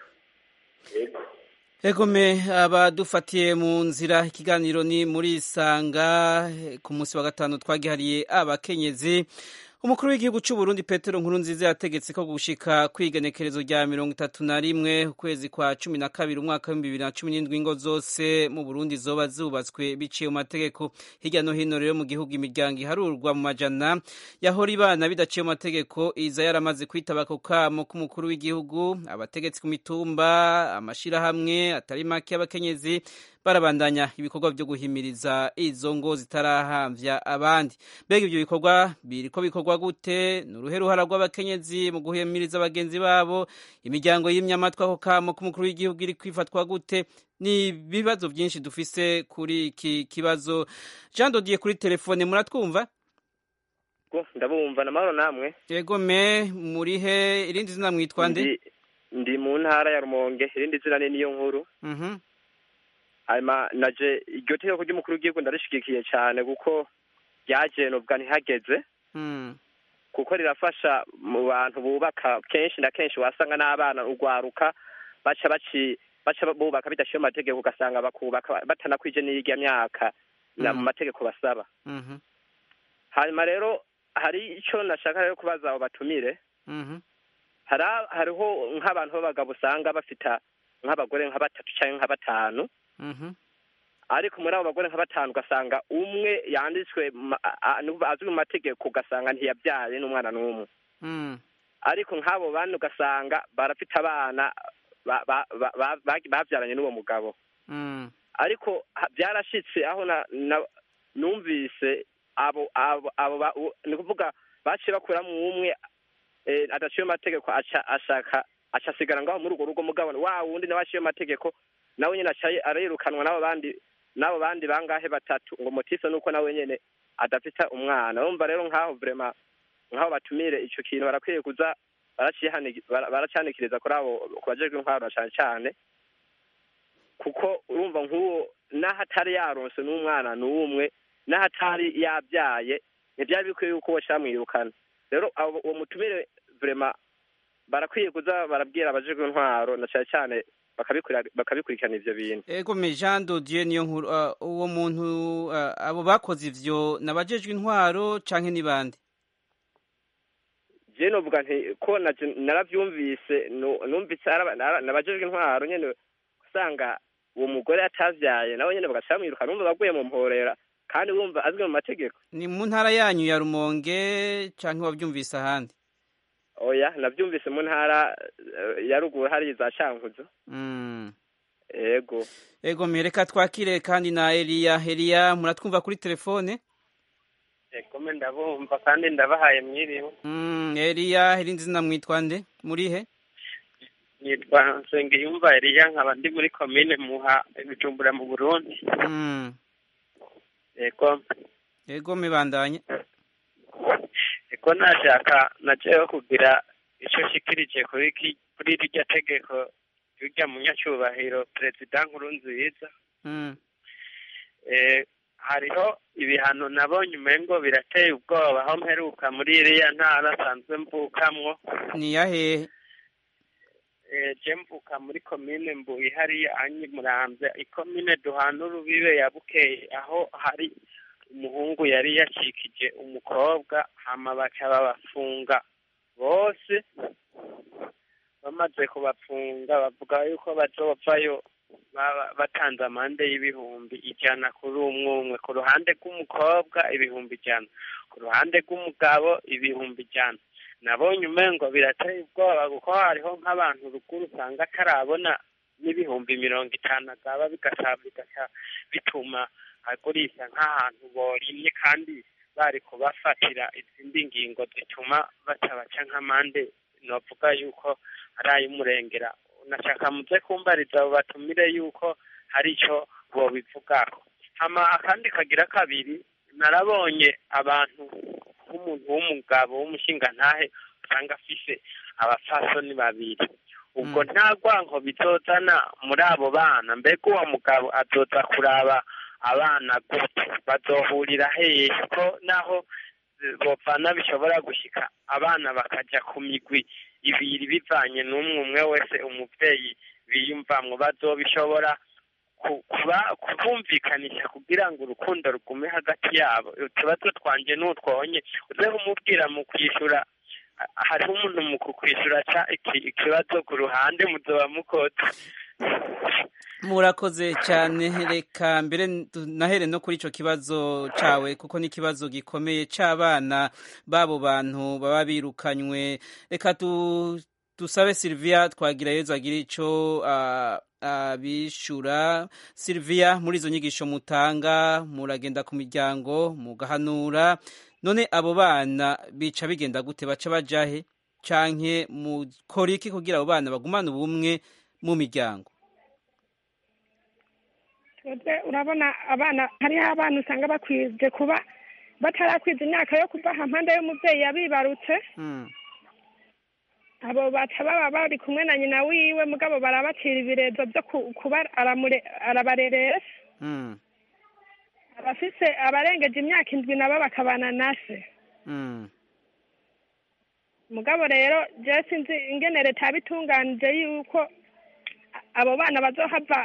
Egome abadufatiye mu nzira ikiganiro ni muri Isanga ku munsi wa gatanu twagihariye abakenyezi. Umukuru w'igihugu cy'u Burundi Petero Nkurunziza yategetse ko gushika kwigenekerezo rya 31 ukwezi kwa 12 umwaka wa 2017 ingo zose mu Burundi zoba zubatswe biciye mu mategeko. Hirya no hino rero mu gihugu imiryango iharurwa mu majana yahora ibana bidaciye mu mategeko iza yaramaze kwitaba ko kamo k'umukuru w'igihugu. Abategetsi ku mitumba amashirahamwe atari make y'abakenyezi barabandanya ibikorwa byo guhimiriza izo ngo zitarahamvya abandi. Mbega ibyo bikorwa biriko bikorwa gute? Nuruhe ruhara rw'abakenyezi mu guhimiriza abagenzi babo? Imiryango y'imyamatwa ko kamo k'umukuru w'igihugu iri kwifatwa gute? Ni bibazo byinshi dufise kuri iki kibazo. Jean Dodier kuri telefone, muratwumva? Ndabumva namahoro namwe. Yego me murihe, irindi zina mwitwa nde? Ndi mu ntara ya Rumonge, irindi zina ni niyo nkuru. Hanyuma naje iryo tegeko ry'umukuru w'igihugu ndarishigikiye cyane kuko ryaje nubwo ntihageze kuko rirafasha mu bantu bubaka kenshi na kenshi wasanga n'abana urwaruka baca bubaka bidashiye mu mategeko ugasanga bakubaka batanakwije n'irya myaka mu mategeko basaba. Hanyuma rero hari icyo nashaka rero kubaza abo batumire. Hariho nk'abantu b'abagabo usanga bafita nk'abagore nka batatu cyangwa nka batanu. Ariko muri abo bagore nka batanu ugasanga umwe yanditswe azwi mu mategeko ugasanga ntiyabyaye n'umwana n'umwe. Ariko nk'abo bane ugasanga barafite abana babyaranye n'uwo mugabo. Ariko byarashitse aho numvise abo ni kuvuga baciye bakuramo umwe adaciye amategeko aca asigara ngaho muri urwo rugo mugabo wa wundi nawe aciye amategeko nawe nyine arirukanwa n'abo bandi bangahe batatu ngo motiso nuko nawe nyine adafite umwana. Urumva rero nk'aho vraiment nk'aho batumire icyo kintu barakwiye kuza baracanikiriza kuri abo kubajejwe intwaro cyane cyane kuko urumva nk'uwo n'ahatari yaronse n'umwana n'umwe n'ahatari yabyaye ntibyari bikwiye yuko bashamwirukana. Rero uwo mutumire vraiment barakwiye kuza barabwira abajejwe intwaro na cyane cyane bakabikurikirana ivyo bintu. Ego me Jean Dodier niyo nkuru uwo muntu abo bakoze ivyo nabajejwe intwaro canke ni bande? Je novuga nti ko naravyumvise numvise nabajejwe intwaro nyene usanga uwo mugore atavyaye nawe nyene bagashamwiruka numva baguye mu mporera kandi wumva azwi mu mategeko. Ni mu ntara yanyu ya Rumonge canke wavyumvise ahandi? Oya navyumvise mu ntara ya ruguru hari za Cankuzo. Ego mereka twakire kandi na Elia muratwumva kuri telefone? Ego me ndabumva kandi ndabahaye mwiriwe. Elia irindi zina mwitwa nde? Murihe? Nitwa Nsengiyumva Elia nkaba ndi muri commune Muha Bujumbura mu Burundi. Ego mibandanye. Eko najeho kugira icyo shikirije kuri iryo tegeko ry'urya munyacyubahiro Perezida Nkurunziza. Hariho ibihano nabonye umengo birateye ubwoba aho mperuka muri iriya ntara asanzwe mvukamwo. Ni yahehe? Je mvuka muri komine Mbuye hariya anyi Muramvya ikomine duhana urubibe ya Bukeye aho hari umuhungu yari yacikije umukobwa hama baca babafunga bose. Bamaze kubafunga bavuga yuko bazovayo batanze amande y'ibihumbi 100 kuri umwe ku ruhande rw'umukobwa 100 ku ruhande rw'umugabo 100. Nabonye umengo birateye ubwoba kuko hariho nk'abantu ruguru usanga atarabona n'ibihumbi 50 agaba bigaca bituma agurisha nk'ahantu borimye kandi bari kubafatira izindi ngingo zituma baca nk'amande novuga yuko ari ay'umurengera. Nashaka muze kumbariza abo batumire yuko hari icyo bobivugako. Hama akandi kagira kabiri narabonye abantu nk'umuntu w'umugabo w'umushingantahe usanga afise abafasoni babiri. Ubwo nta rwanko bizozana muri abo bana, mbega uwo mugabo azoza kuraba abana gute, bazohurira hehe ko naho bopfana bishobora gushika abana bakaja ku migwi ibiri bivanye n'umwe wese umuvyeyi biyumvamwo bazobishobora kubumvikanisha kugira ngo urukundo rugume hagati yabo. Utubazo twanje n'utwonye uze umubwira mu kwishura, hariho umuntu mu kukwishura ikibazo ku ruhande muzoba mukoze. Murakoze cyane. Reka mbere nahere no kuri ico kibazo cawe kuko ni kibazo gikomeye c'abana babo bantu baba birukanywe. Reka dusabe Sylvia Twagirayezu agira ico abishura. Sylvia, muri izo nyigisho mutanga muragenda ku miryango mugahanura, none abo bana bica bigenda gute? Baca bajahe canke mukora iki kugira abo bana bagumane ubumwe mu miryango? Urabona abana, hariho abana usanga bakwije kuba batarakwiza imyaka yo kuva hampande y'umuvyeyi yabibarutse. Abo baca baba bari kumwe na nyina wiwe, mugabo barabacira ibirezo byo kuba arabareresha. Abafise abarengeje imyaka 7 nabo bakabana na se. Mugabo rero je sinzi ingene leta bitunganije yuko abo bana bazohava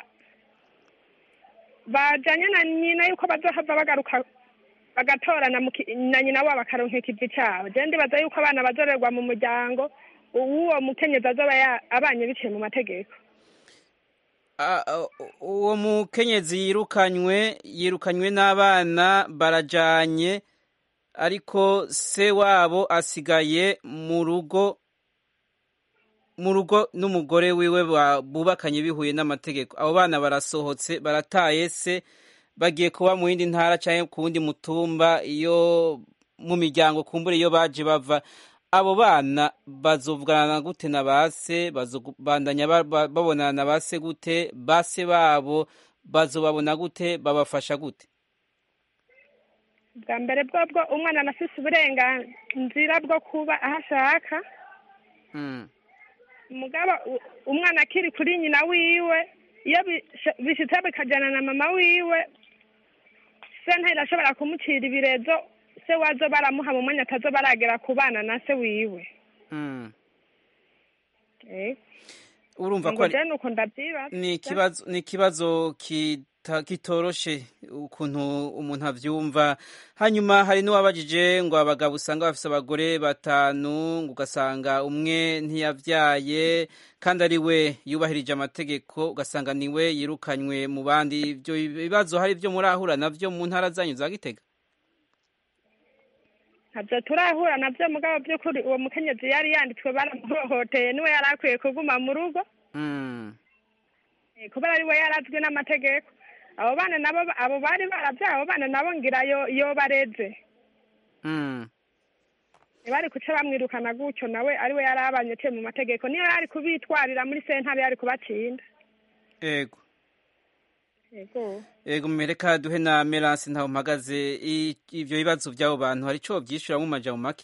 bajanye na nyina, yuko bazohava bagaruka bagatorana na nyina wabo bakaronka ikivi cabo. Je ndibaza yuko abana bazorerwa mu muryango uwo mukenyezi azoba abanye biciye mu mategeko. Uwo mukenyezi yirukanywe n'abana barajanye, ariko se wabo asigaye mu rugo n'umugore wiwe bubakanye bihuye n'amategeko. Abo bana barasohotse, barataye se, bagiye kuba mu yindi ntara canke ku wundi mutumba, iyo mu miryango kumbure iyo baje bava. Abo bana bazovugana gute na base? Bazobandanya babonana na base gute? Base babo bazobabona gute? Babafasha gute? Bwa mbere bwo umwana anafise uburenganzira bwo kuba aho ashaka. Mugabo umwana akiri kuri nyina wiwe, iyo bishitse bikajana na mama wiwe, se ntashobora kumucira ibirezo. Se wazo baramuha mu mwanya atazo baragera kubana na se wiwe. Urumva ko ni ikibazo kitoroshe ukuntu umuntu avyumva. Hanyuma hari n'uwabajije ngo abagabo usanga bafise abagore 5, ngo ugasanga umwe ntiyavyaye kandi ari we yubahirije amategeko, ugasanga niwe yirukanywe mu bandi. Ibyo bibazo hari byo murahura navyo mu ntara zanyu za Gitega? Ntabyo turahura navyo, mugabo by'ukuri uwo mukenyezi yari yanditswe baramuhohoteye, niwe yari akwiye kuguma mu rugo. Kubera ari we yarazwi n'amategeko. Abo bana nabo abo bari baravyaye, abo bana nabo ngira yo bareze. Bari kuca bamwirukana gutyo, nawe ari we yari abanyete mu mategeko, niyo yari kubitwarira muri sentare yari kubacinda. Ego mmereka duhe na Melance ntaho mpagaze. Ivyo bibazo by'abo bantu hari ico byishura mu majambo make?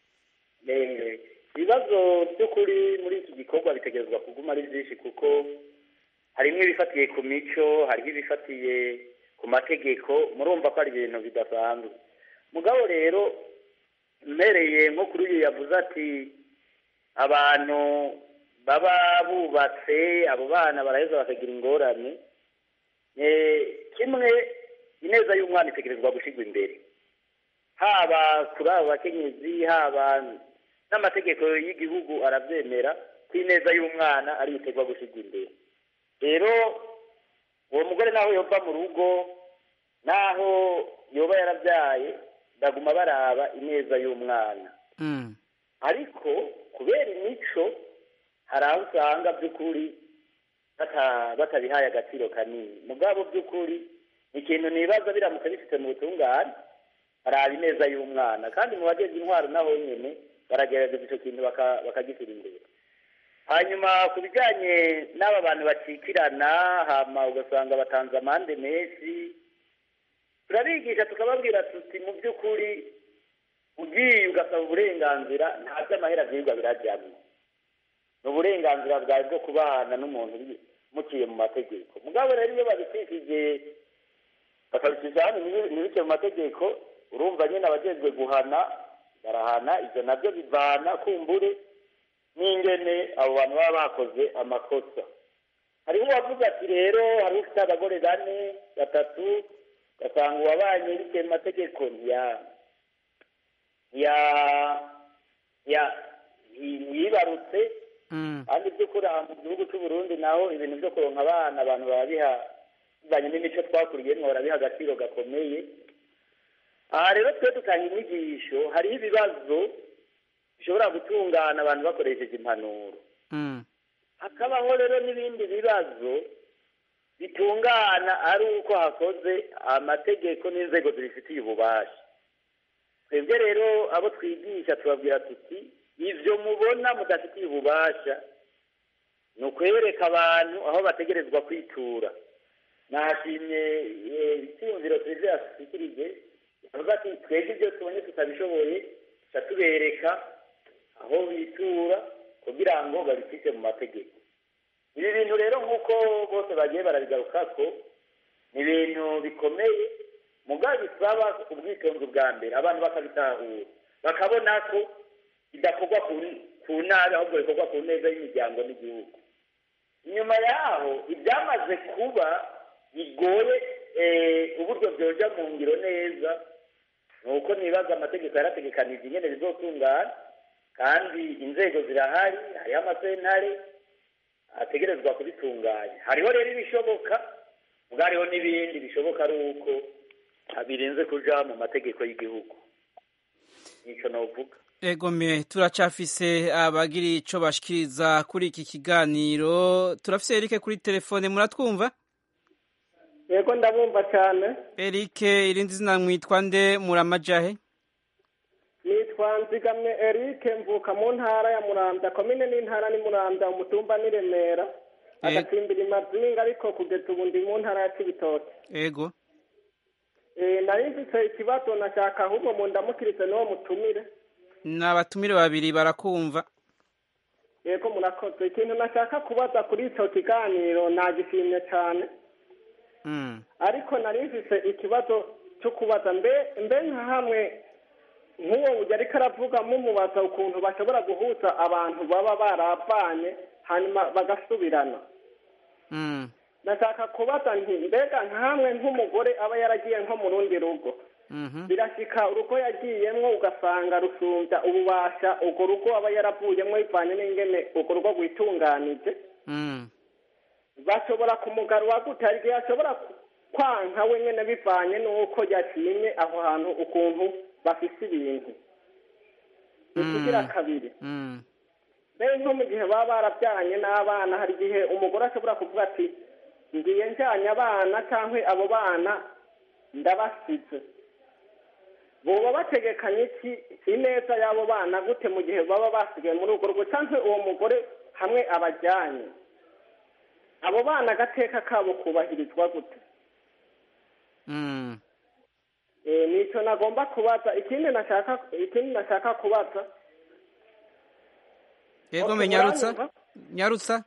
Ibibazo by'ukuri muri iki gikorwa bitegerezwa kuguma ari byinshi, kuko harimwe ibifatiye ku mico, hariho ibifatiye ku mategeko. Murumva ko ari ibintu bidasanzwe. Mugabo rero mmereye nko kuri uyu yavuze ati abantu baba bubatse, abo bana baraheza bakagira ingorane. Kimwe, ineza y'umwana itegerezwa gushigwa imbere, haba kuri abo bakenyezi, haba n'amategeko y'igihugu arabyemera ko ineza y'umwana ari iterwa gushigwa imbere. Rero uwo mugore naho yova mu rugo, naho yoba yaravyaye, baguma baraba ineza y'umwana. Ariko kubera imico, hari aho usanga by'ukuri batabihaye agaciro kanini. Mugabo by'ukuri ikintu nibaza biramutse bifite mu butungane, araba ineza y'umwana, kandi mu bageze intwaro naho nyene baragerageza ico kintu bakagishyira imbere. Hanyuma ku bijyanye n'aba bantu bacikirana, hama ugasanga batanze amande menshi, turabigisha tukababwira tuti mu by'ukuri ugiye ugasaba uburenganzira, nta by'amahera vyigwa birajyamo. Ni uburenganzira bwawe bwo kubana n'umuntu muciye mu mategeko. Mugabo rero iyo babicishije bakabicisha hano ntibiciye mu mategeko, urumva nyine abajejwe guhana barahana. Ivyo navyo bivana kumbure n'ingene abo bantu baba bakoze amakosa. hariho uwavuze ati rero hari ufite abagore 4 3 ugasanga uwabanye bitewe mu mategeko yibarutse kandi by'ukuri aha mu gihugu cy'u Burundi naho ibintu byo kuronka abana abantu baba bivanye n'imico twakuriyemo barabiha agaciro gakomeye. Aha rero twe dutanga inyigisho, hariho ibibazo bishobora gutungana abantu bakoresheje impanuro, hakabaho rero n'ibindi bibazo bitungana ari uko hakoze amategeko n'inzego zibifitiye ububasha. Twebwe rero abo twigisha tubabwira tuti ivyo mubona mudafitiye ububasha ni ukwereka abantu aho bategerezwa kwitura. Nashimye icyumviro twebwe yashyikirije avuga ati twebwe ibyo tubonye tutabishoboye tuca tubereka aho bitura kugira ngo babifite mu mategeko. Ibi bintu rero nk'uko bose bagiye barabigarukako ni ibintu bikomeye mugabo bisaba ubwitonzi bwa mbere, abantu bakabitahura bakabona ko bidakorwa ku nabi ahubwo bikorwa ku neza y'imiryango n'igihugu. Inyuma yaho ibyamaze kuba bigoye uburyo byoja mu ngiro neza nuko nibaza amategeko yarategekanije ingene bizotungana kandi inzego zirahari, hariho amasentare ategerezwa kubitunganya. Hariho rero ibishoboka ubwo hariho n'ibindi bishoboka ari uko birenze kuja mu mategeko y'igihugu. Nico novuga. Egome turacafise abagiri ico bashikiriza kuri iki kiganiro. Turafise Eric kuri telefone, muratwumva? Yego ndabumva cyane. Eric, irindi zina mwitwa nde, muramajahe? Nitwa Nzigamye Eric, mvuka mu ntara ya Muramvya, komine n'intara ni Muramvya, umutumba ni Remera, agatsimbira Mazinga, ariko kugeza ubu ndi mu ntara ya Cibitoke. Ego. Nari mfise ikibazo nashaka ahubwo mu ndamukirize n'uwo mutumire. N'abatumire babiri barakumva. Yego murakoze. Ikintu nashaka kubaza kuri ico kiganiro nagishimye cyane. Ariko nari mfise ikibazo cyo kubaza mbe nka hamwe nk'uwo ujya ariko aravuga mumubaza ukuntu bashobora guhuza abantu baba baravanye hanyuma bagasubirana. Nashaka kubaza nti mbega nka hamwe nk'umugore aba yaragiye nko mu rundi rugo, birashika urugo yagiyemwo ugasanga rusumbya ububasha urwo rugo aba yaravuyemwo bivanye n'ingene urwo rugo rwitunganije, bashobora kumugarura gute? Hari igihe ashobora kwanka we nyene bivanye n'uko yacinye aho hantu ukuntu bafise ibintu. Ikigira kabiri, mbere nko mu gihe baba barabyaranye n'abana, hari igihe umugore ashobora kuvuga ati ngiye njyanye abana cyangwa abo bana ndabasize. Boba bategekanye iki ineza y'abo bana gute mu gihe baba basigaye muri urwo rugo cyangwa uwo mugore hamwe abajyanye? Abo bana agateka kabo kubahirizwa gute? Nico nagomba kubaza. Ikindi nashaka kubaza. Yego nyarutsa.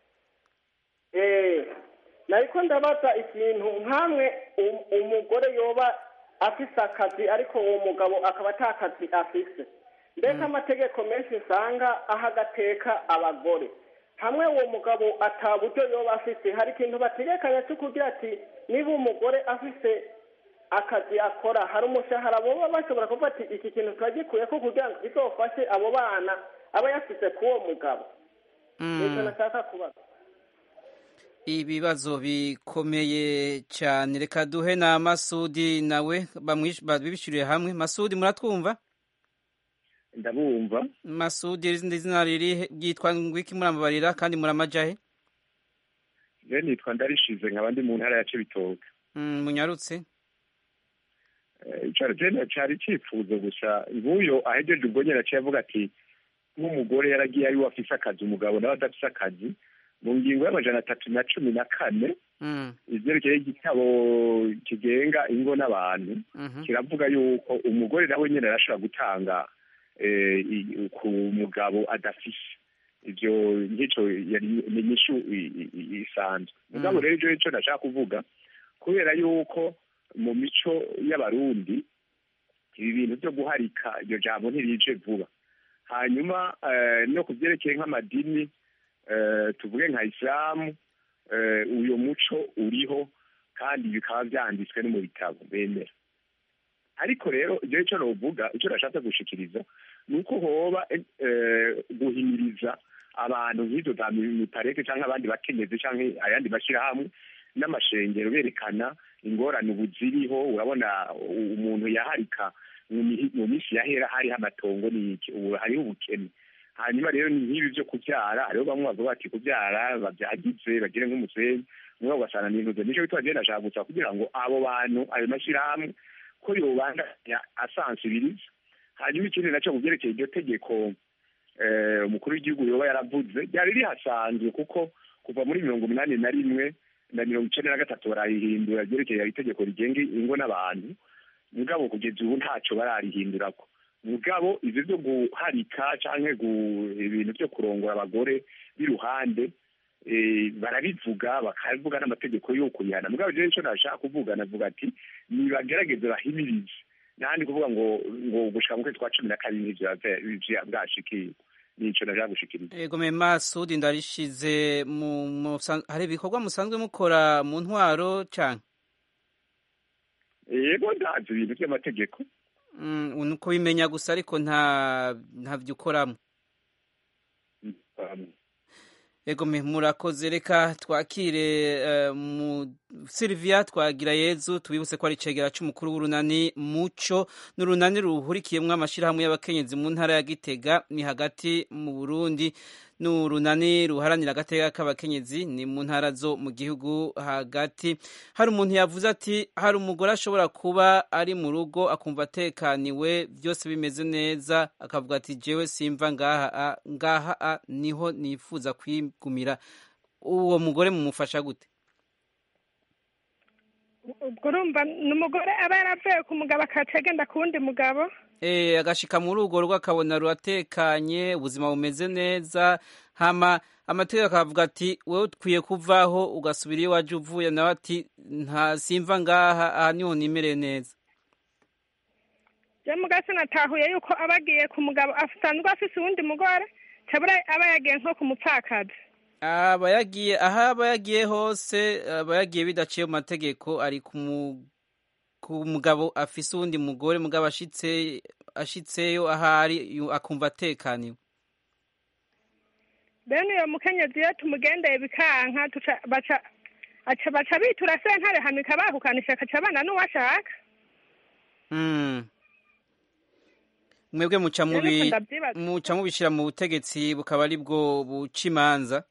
Nariko ndabaza ikintu nkamwe umugore yoba afise akazi ariko uwo mugabo akaba atakazi afise. Mbega amategeko menshi usanga aha agateka abagore. Hamwe uwo mugabo ataburyo yoba afise, hari ikintu bategekanya cyo kugira ati niba umugore afise akazi akora hari umushahara boba bashobora kuvuga ati iki kintu turagikuye ko kugira ngo bizofashe abo bana aba yafise k'uwo mugabo. Nicyo nashaka kubaza. Ibibazo bikomeye cyane. Reka duhe na Masudi nawe babishuriye hamwe. Masudi muratwumva? Ndabumva. Masudi izina riri ryitwa ngwiki murambabarira kandi muramajahe? Je nitwa Ndarishize nkabandi mu ntara ya Cibitoke. Munyarutse. Icyo cyari cyifuzo gusa nk'uyo ahejeje ubwo nyine aciye avuga ati nk'umugore yaragiye ari we afise akazi umugabo nawe adafise akazi. Mu ngingo y'amajana 314 ivyerekeye igitabo kigenga ingo n'abantu kiravuga yuko umugore nawe nyine arashobora gutanga ku mugabo adafise. Ivyo nk'ico ni inyishu isanzwe. Mugabo rero ico ndashaka kuvuga kubera yuko mu mico y'abarundi ibi bintu byo guharika iryo jambo ntirije vuba. Hanyuma no kuvyerekeye nk'amadini tuvuge nka Islamu uyu muco uriho kandi bikaba byanditswe no mu bitabo bemera. Ariko rero ibyo icyo novuga, icyo nashatse gushikiriza ni uko hoba guhimiriza abantu nk'izo za mipareke cyangwa abandi bakenyezi cyangwa ayandi mashyirahamwe n'amashengero berekana ingorane ubu ziriho. Urabona umuntu yaharika mu minsi yahera hariho amatongo n'iki, ubu hariho ubukene. Hanyuma rero ni nk'ibi byo kubyara, hariho bamwe bavuga bati kubyara babyagize bagire nk'umusenyi, umwe ugasanga n'intuze. Nicyo bituma agenda ashaka gusa kugira ngo abo bantu ayo mashyirahamwe ko yobandanya asansibiriza. Hanyuma ikindi nacyo mu byerekeye iryo tegeko umukuru w'igihugu yoba yaravuze ryari rihasanzwe, kuko kuva muri 81 na 93 barayihindura ryerekeye itegeko rigenga ingo n'abantu, mugabo kugeza ubu ntacyo bararihindurako. Mugabo ivyo byo guharika canke ibintu byo kurongora abagore biruhande barabivuga, bakavuga n'amategeko yo kuyana. Mugabo je ico nashaka kuvuga, navuga ati nibagerageze bahimirize, nandi kuvuga ngo gushika mu kwezi kwa 12 bwashikiye. Nico nashaka gushikiriza. Ego Masudi ndarishize hari ibikorwa musanzwe mukora mu ntwaro canke? Yego ndazi ibintu by'amategeko. Uko bimenya gusa ariko nta vyukoramo. Ego murakoze, reka twakire mu Silvia Twagirayezu, tubibutse ko ari cegera c'umukuru w'urunani Muco, n'urunani ruhurikiyemwo amashirahamwe y'abakenyezi mu ntara ya Gitega ni hagati mu Burundi, n'urunani ruharanira agateka k'abakenyezi ni mu ntara zo mu gihugu hagati. Hari umuntu yavuze ati hari umugore ashobora kuba ari mu rugo akumva atekaniwe byose bimeze neza, akavuga ati jewe simva ngaha niho nifuza kwigumira. Uwo mugore mumufasha gute? Ubwo urumva n'umugore aba yaravuye ku mugabo akacagenda ku wundi mugabo, agashika muri urwo rugo akabona ruratekanye, ubuzima bumeze neza, hama amategeko akavuga ati wewe ukwiye kuvaho ugasubira iyo waje uvuye, nawe ati nta simva ngaha, aha niho nimereye neza. je mugase natahuye yuko abagiye ku mugabo asanzwe afise uwundi mugore, cabura aba yagiye nko ku mupfakazi. Aba yagiye hose, aba yagiye bidaciye mu mategeko, ari ku mugabo afise uwundi mugore, mugabo ashitseyo ahari akumva atekaniwe. Bene uyo mukenyezi iyo tumugendeye bikanka baca bitura sentare hamika bahukanisha akaca abana n'uwashaka. Mwebwe muca mubishira mu butegetsi bukaba ari bwo buca imanza.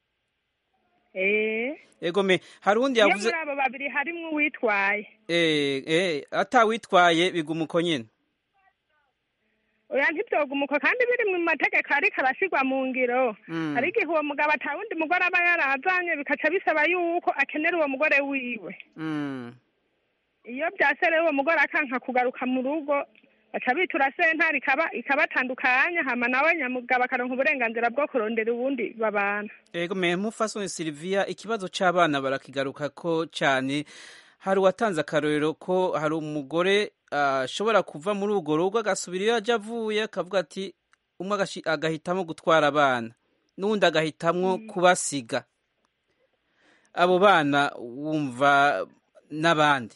Ego hari undi yavuze muri abo babiri harimwo uwitwaye. Atawitwaye biguma uko nyene. Oya ntivyogumuko kandi biri mu mategeko ariko arashirwa mu ngiro. Hari igihe uwo mugabo atawundi mugore aba yarazanye bikaca bisaba yuko akenera uwo mugore wiwe. Iyo byasere uwo mugore akanka kugaruka mu rugo, baca bitura sentare ikabatandukanya, hama nawe nyamugabo akaronka uburenganzira bwo kurondera ubundi babana. Ego mufasoni Silvia, ikibazo c'abana barakigaruka ko cyane. Hari uwatanze akarorero ko hari umugore ashobora kuva muri urwo rugo agasubira iyo aje avuye, akavuga ati umwe agahitamo gutwara abana n'undi agahitamwo kubasiga. Abo bana wumva n'abandi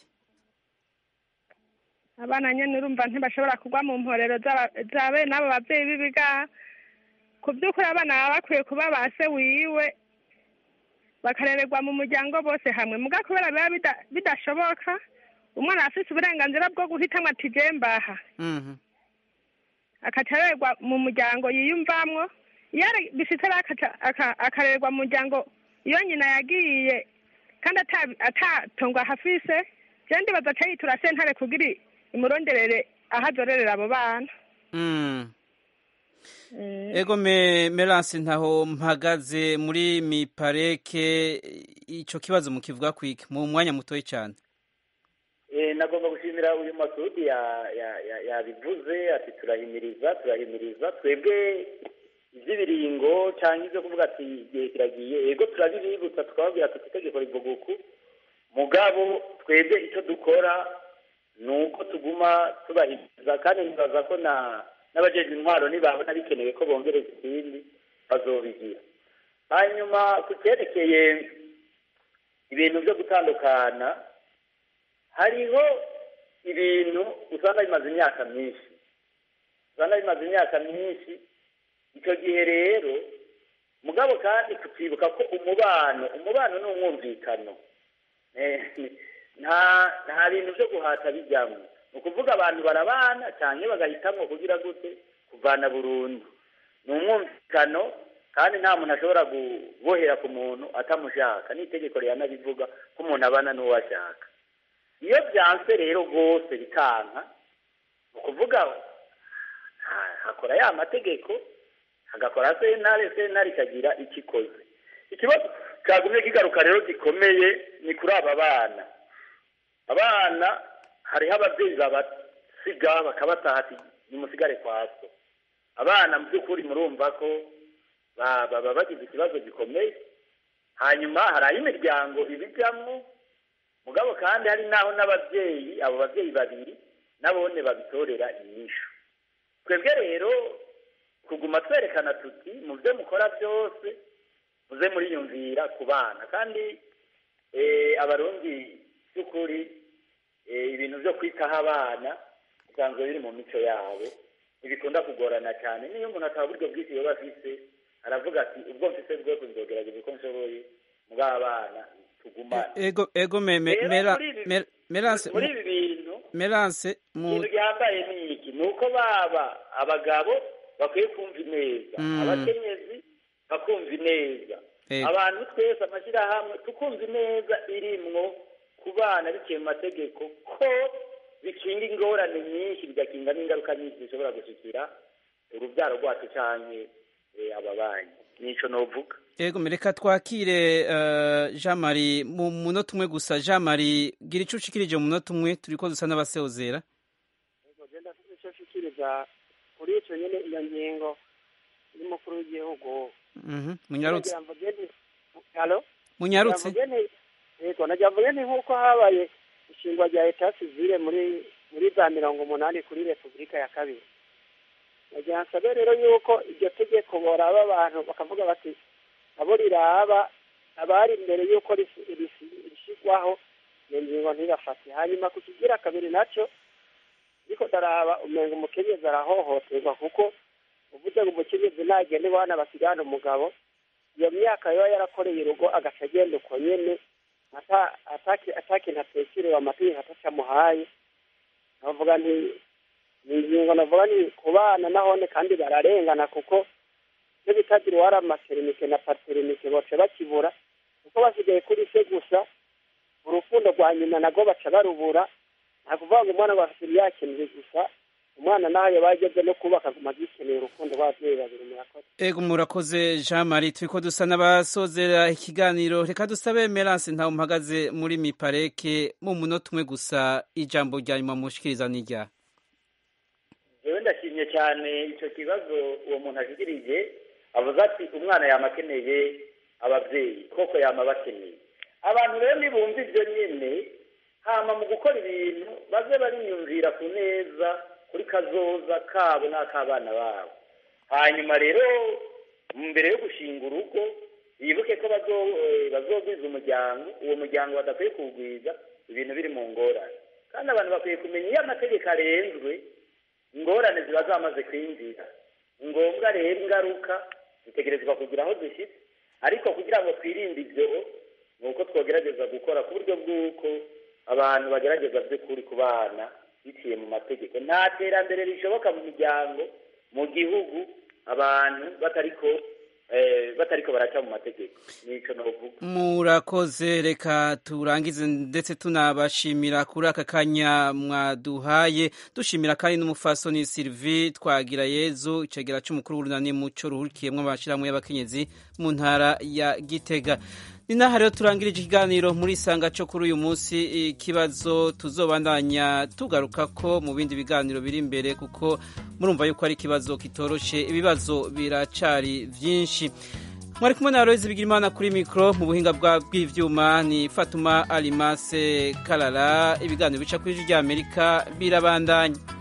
abana nyene urumva ntibashobora kugwa mu mporero zabe n'abo bavyeyi bibiga. Ku by'ukuri abana baba bakwiye kuba base wiwe bakarererwa mu muryango bose hamwe, muga kubera biba bidashoboka umwana afise uburenganzira bwo guhitamwo ati je mbaha, akacarererwa mu muryango yiyumvamwo. Iyo bishitse akarererwa mu muryango iyo nyina yagiye kandi atatongwa hafise, je ndibaza aca yitura sentare kugira imuronderere aho azorerera abo bana. Ego Merance ntaho mpagaze muri mipareke, ico kibazo mukivuga kwiki mu mwanya mutoyi cyane? Nagomba gushimira uyu Masudi yabivuze ati turahimiriza twebwe ivy'ibiringo canke ivyo kuvuga ati igihe kiragiye, ego turabibibutsa tukababwira ati itegeko rivuga uku, mugabo twebwe icyo dukora nuko tuguma tubahiriza, kandi nibaza ko n'abajeje intwaro nibabona bikenewe ko bongereza ikindi bazobigira. Hanyuma ku cyerekeye ibintu byo gutandukana hariho ibintu usanga bimaze imyaka myinshi icyo gihe rero mugabo kandi tukibuka ko umubano ni umwumvikano nta bintu byo guhata bijyamo ni ukuvuga abantu barabana cyane bagahitamo kugira gute kuvana burundu ni umwumvikano kandi nta muntu ashobora gubohera ku muntu atamushaka n'itegeko rihanabivuga ko umuntu abana n'uwo ashaka iyo byanse rero rwose bikanka ni ukuvuga hakora ya mategeko hagakora sentare ikagira icyo ikoze ikibazo cyagumye kigaruka rero gikomeye ni kuri aba abana hariho ababyeyi babasiga bakabataha ati nimusigare kwa so abana mu by'ukuri murumva ko baba bagize ikibazo gikomeye hanyuma hari aho imiryango ibijyamo mugabo kandi hari n'aho n'ababyeyi abo babyeyi babiri nabone babitorera inyishu twebwe rero kuguma twerekana tuti mu byo mukora byose muze muriyumvira ku bana kandi abarundi by'ukuri ibintu byo kwitaho abana bisanzwe biri mu mico yabo ntibikunda kugorana cyane niyo umuntu ataba uburyo bwinshi yoba afise aravuga ati ubwo mfise bwose nzogerageza uko nshoboye muri abana tugumane ego Merance muri ibi bintu Merance ikintu gihambaye ni iki ni uko baba abagabo bakwiye kumva ineza abakenyezi bakumva ineza abantu twese amashyirahamwe tukumva ineza irimwo ku bana biciye mu mategeko ko bikinga ingorane nyinshi bigakinga n'ingaruka nyinshi zishobora gushikira urubyaro rwacu cyane ababanyi nico novuga ego mereka twakire Jean Marie mu munota umwe gusa Jean Marie gira ico ushikirije mu munota umwe turiko dusa n'abasezera ego genda ico ushikiriza kuri ico nyene iyo ngingo y'umukuru w'igihugu munyarutse halo munyarutse ego najyavuye ni nkuko habaye ishingwa rya etat civile muri za 80 kuri Repubulika ya kabiri najyansabe rero yuko iryo tegeko boraba abantu bakavuga bati abo riraba abari imbere yuko rishigwaho iyo ngingo ntibafate hanyuma ku kigira kabiri nacyo ariko daraba umenga umukenyezi arahohoterwa kuko uvuze ngo umukenyezi nagende bana basigana umugabo iyo myaka yoba yarakoreye urugo agaca agenda uko nyene atakintu atekerewe amategeko atacamuhaye navuga nti ni ingingo navuga ni ku bana nahone kandi bararengana kuko iyo bitagira uwari amaterinite na paterinite boce bakibura kuko basigaye kuri se gusa urukundo rwa nyina nabwo baca barubura nta kuvuga ngo umwana bafite yakeneye gusa umwana nayo bageze no kubaka aguma gikeneye urukundo rw'ababyeyi babiri murakoze ego murakoze Jean Marie turiko dusa n'abasozera ikiganiro reka dusabe Merance ntawe mpagaze muri mipareke mu munota umwe gusa ijambo rya nyuma mushikiriza n'irya jewe ndashimye cyane icyo kibazo uwo muntu ashikirije avuze ati umwana yamakeneye ababyeyi koko yama bakeneye abantu rero nibumva ibyo nyene hama mu gukora ibintu baze bariyumvira ku neza kuri kazoza kabo n'akabana babo hanyuma rero mbere yo gushinga urugo bibuke ko bazogwiza umuryango uwo muryango badakwiye kuwugwiza ibintu biri mu ngorane kandi abantu bakwiye kumenya iyo amategeko arenzwe ingorane ziba zamaze kwinjira ngombwa rero ingaruka zitegerezwa kugira aho zishyitse ariko kugira ngo twirinde ibyo ni uko twogerageza gukora ku buryo bw'uko abantu bagerageza by'ukuri ku bana biciye mu mategeko nta terambere rishoboka mu miryango mu gihugu abantu batariko baraca mu mategeko nico novuga murakoze reka turangize ndetse tunabashimira kuri aka kanya mwaduhaye dushimira kandi n'umufasoni Sylvie Twagirayezu icegera c'umukuru w'urunani muco ruhurikiyemwo abashirahamwe y'abakenyezi mu ntara ya Gitega ni naha rero turangirije ikiganiro muri isanga cyo kuri uyu munsi ikibazo tuzobandanya tugaruka ko mu bindi biganiro biri imbere kuko murumva yuko ari ikibazo kitoroshe ibibazo biracari vyinshi mwari kumwe na Aloise Bigirimana kuri mikro mu buhinga bw'ivyuma ni Fatuma Alimase Kalala ibiganiro bica kuri Ijwi ry'Amerika birabandanya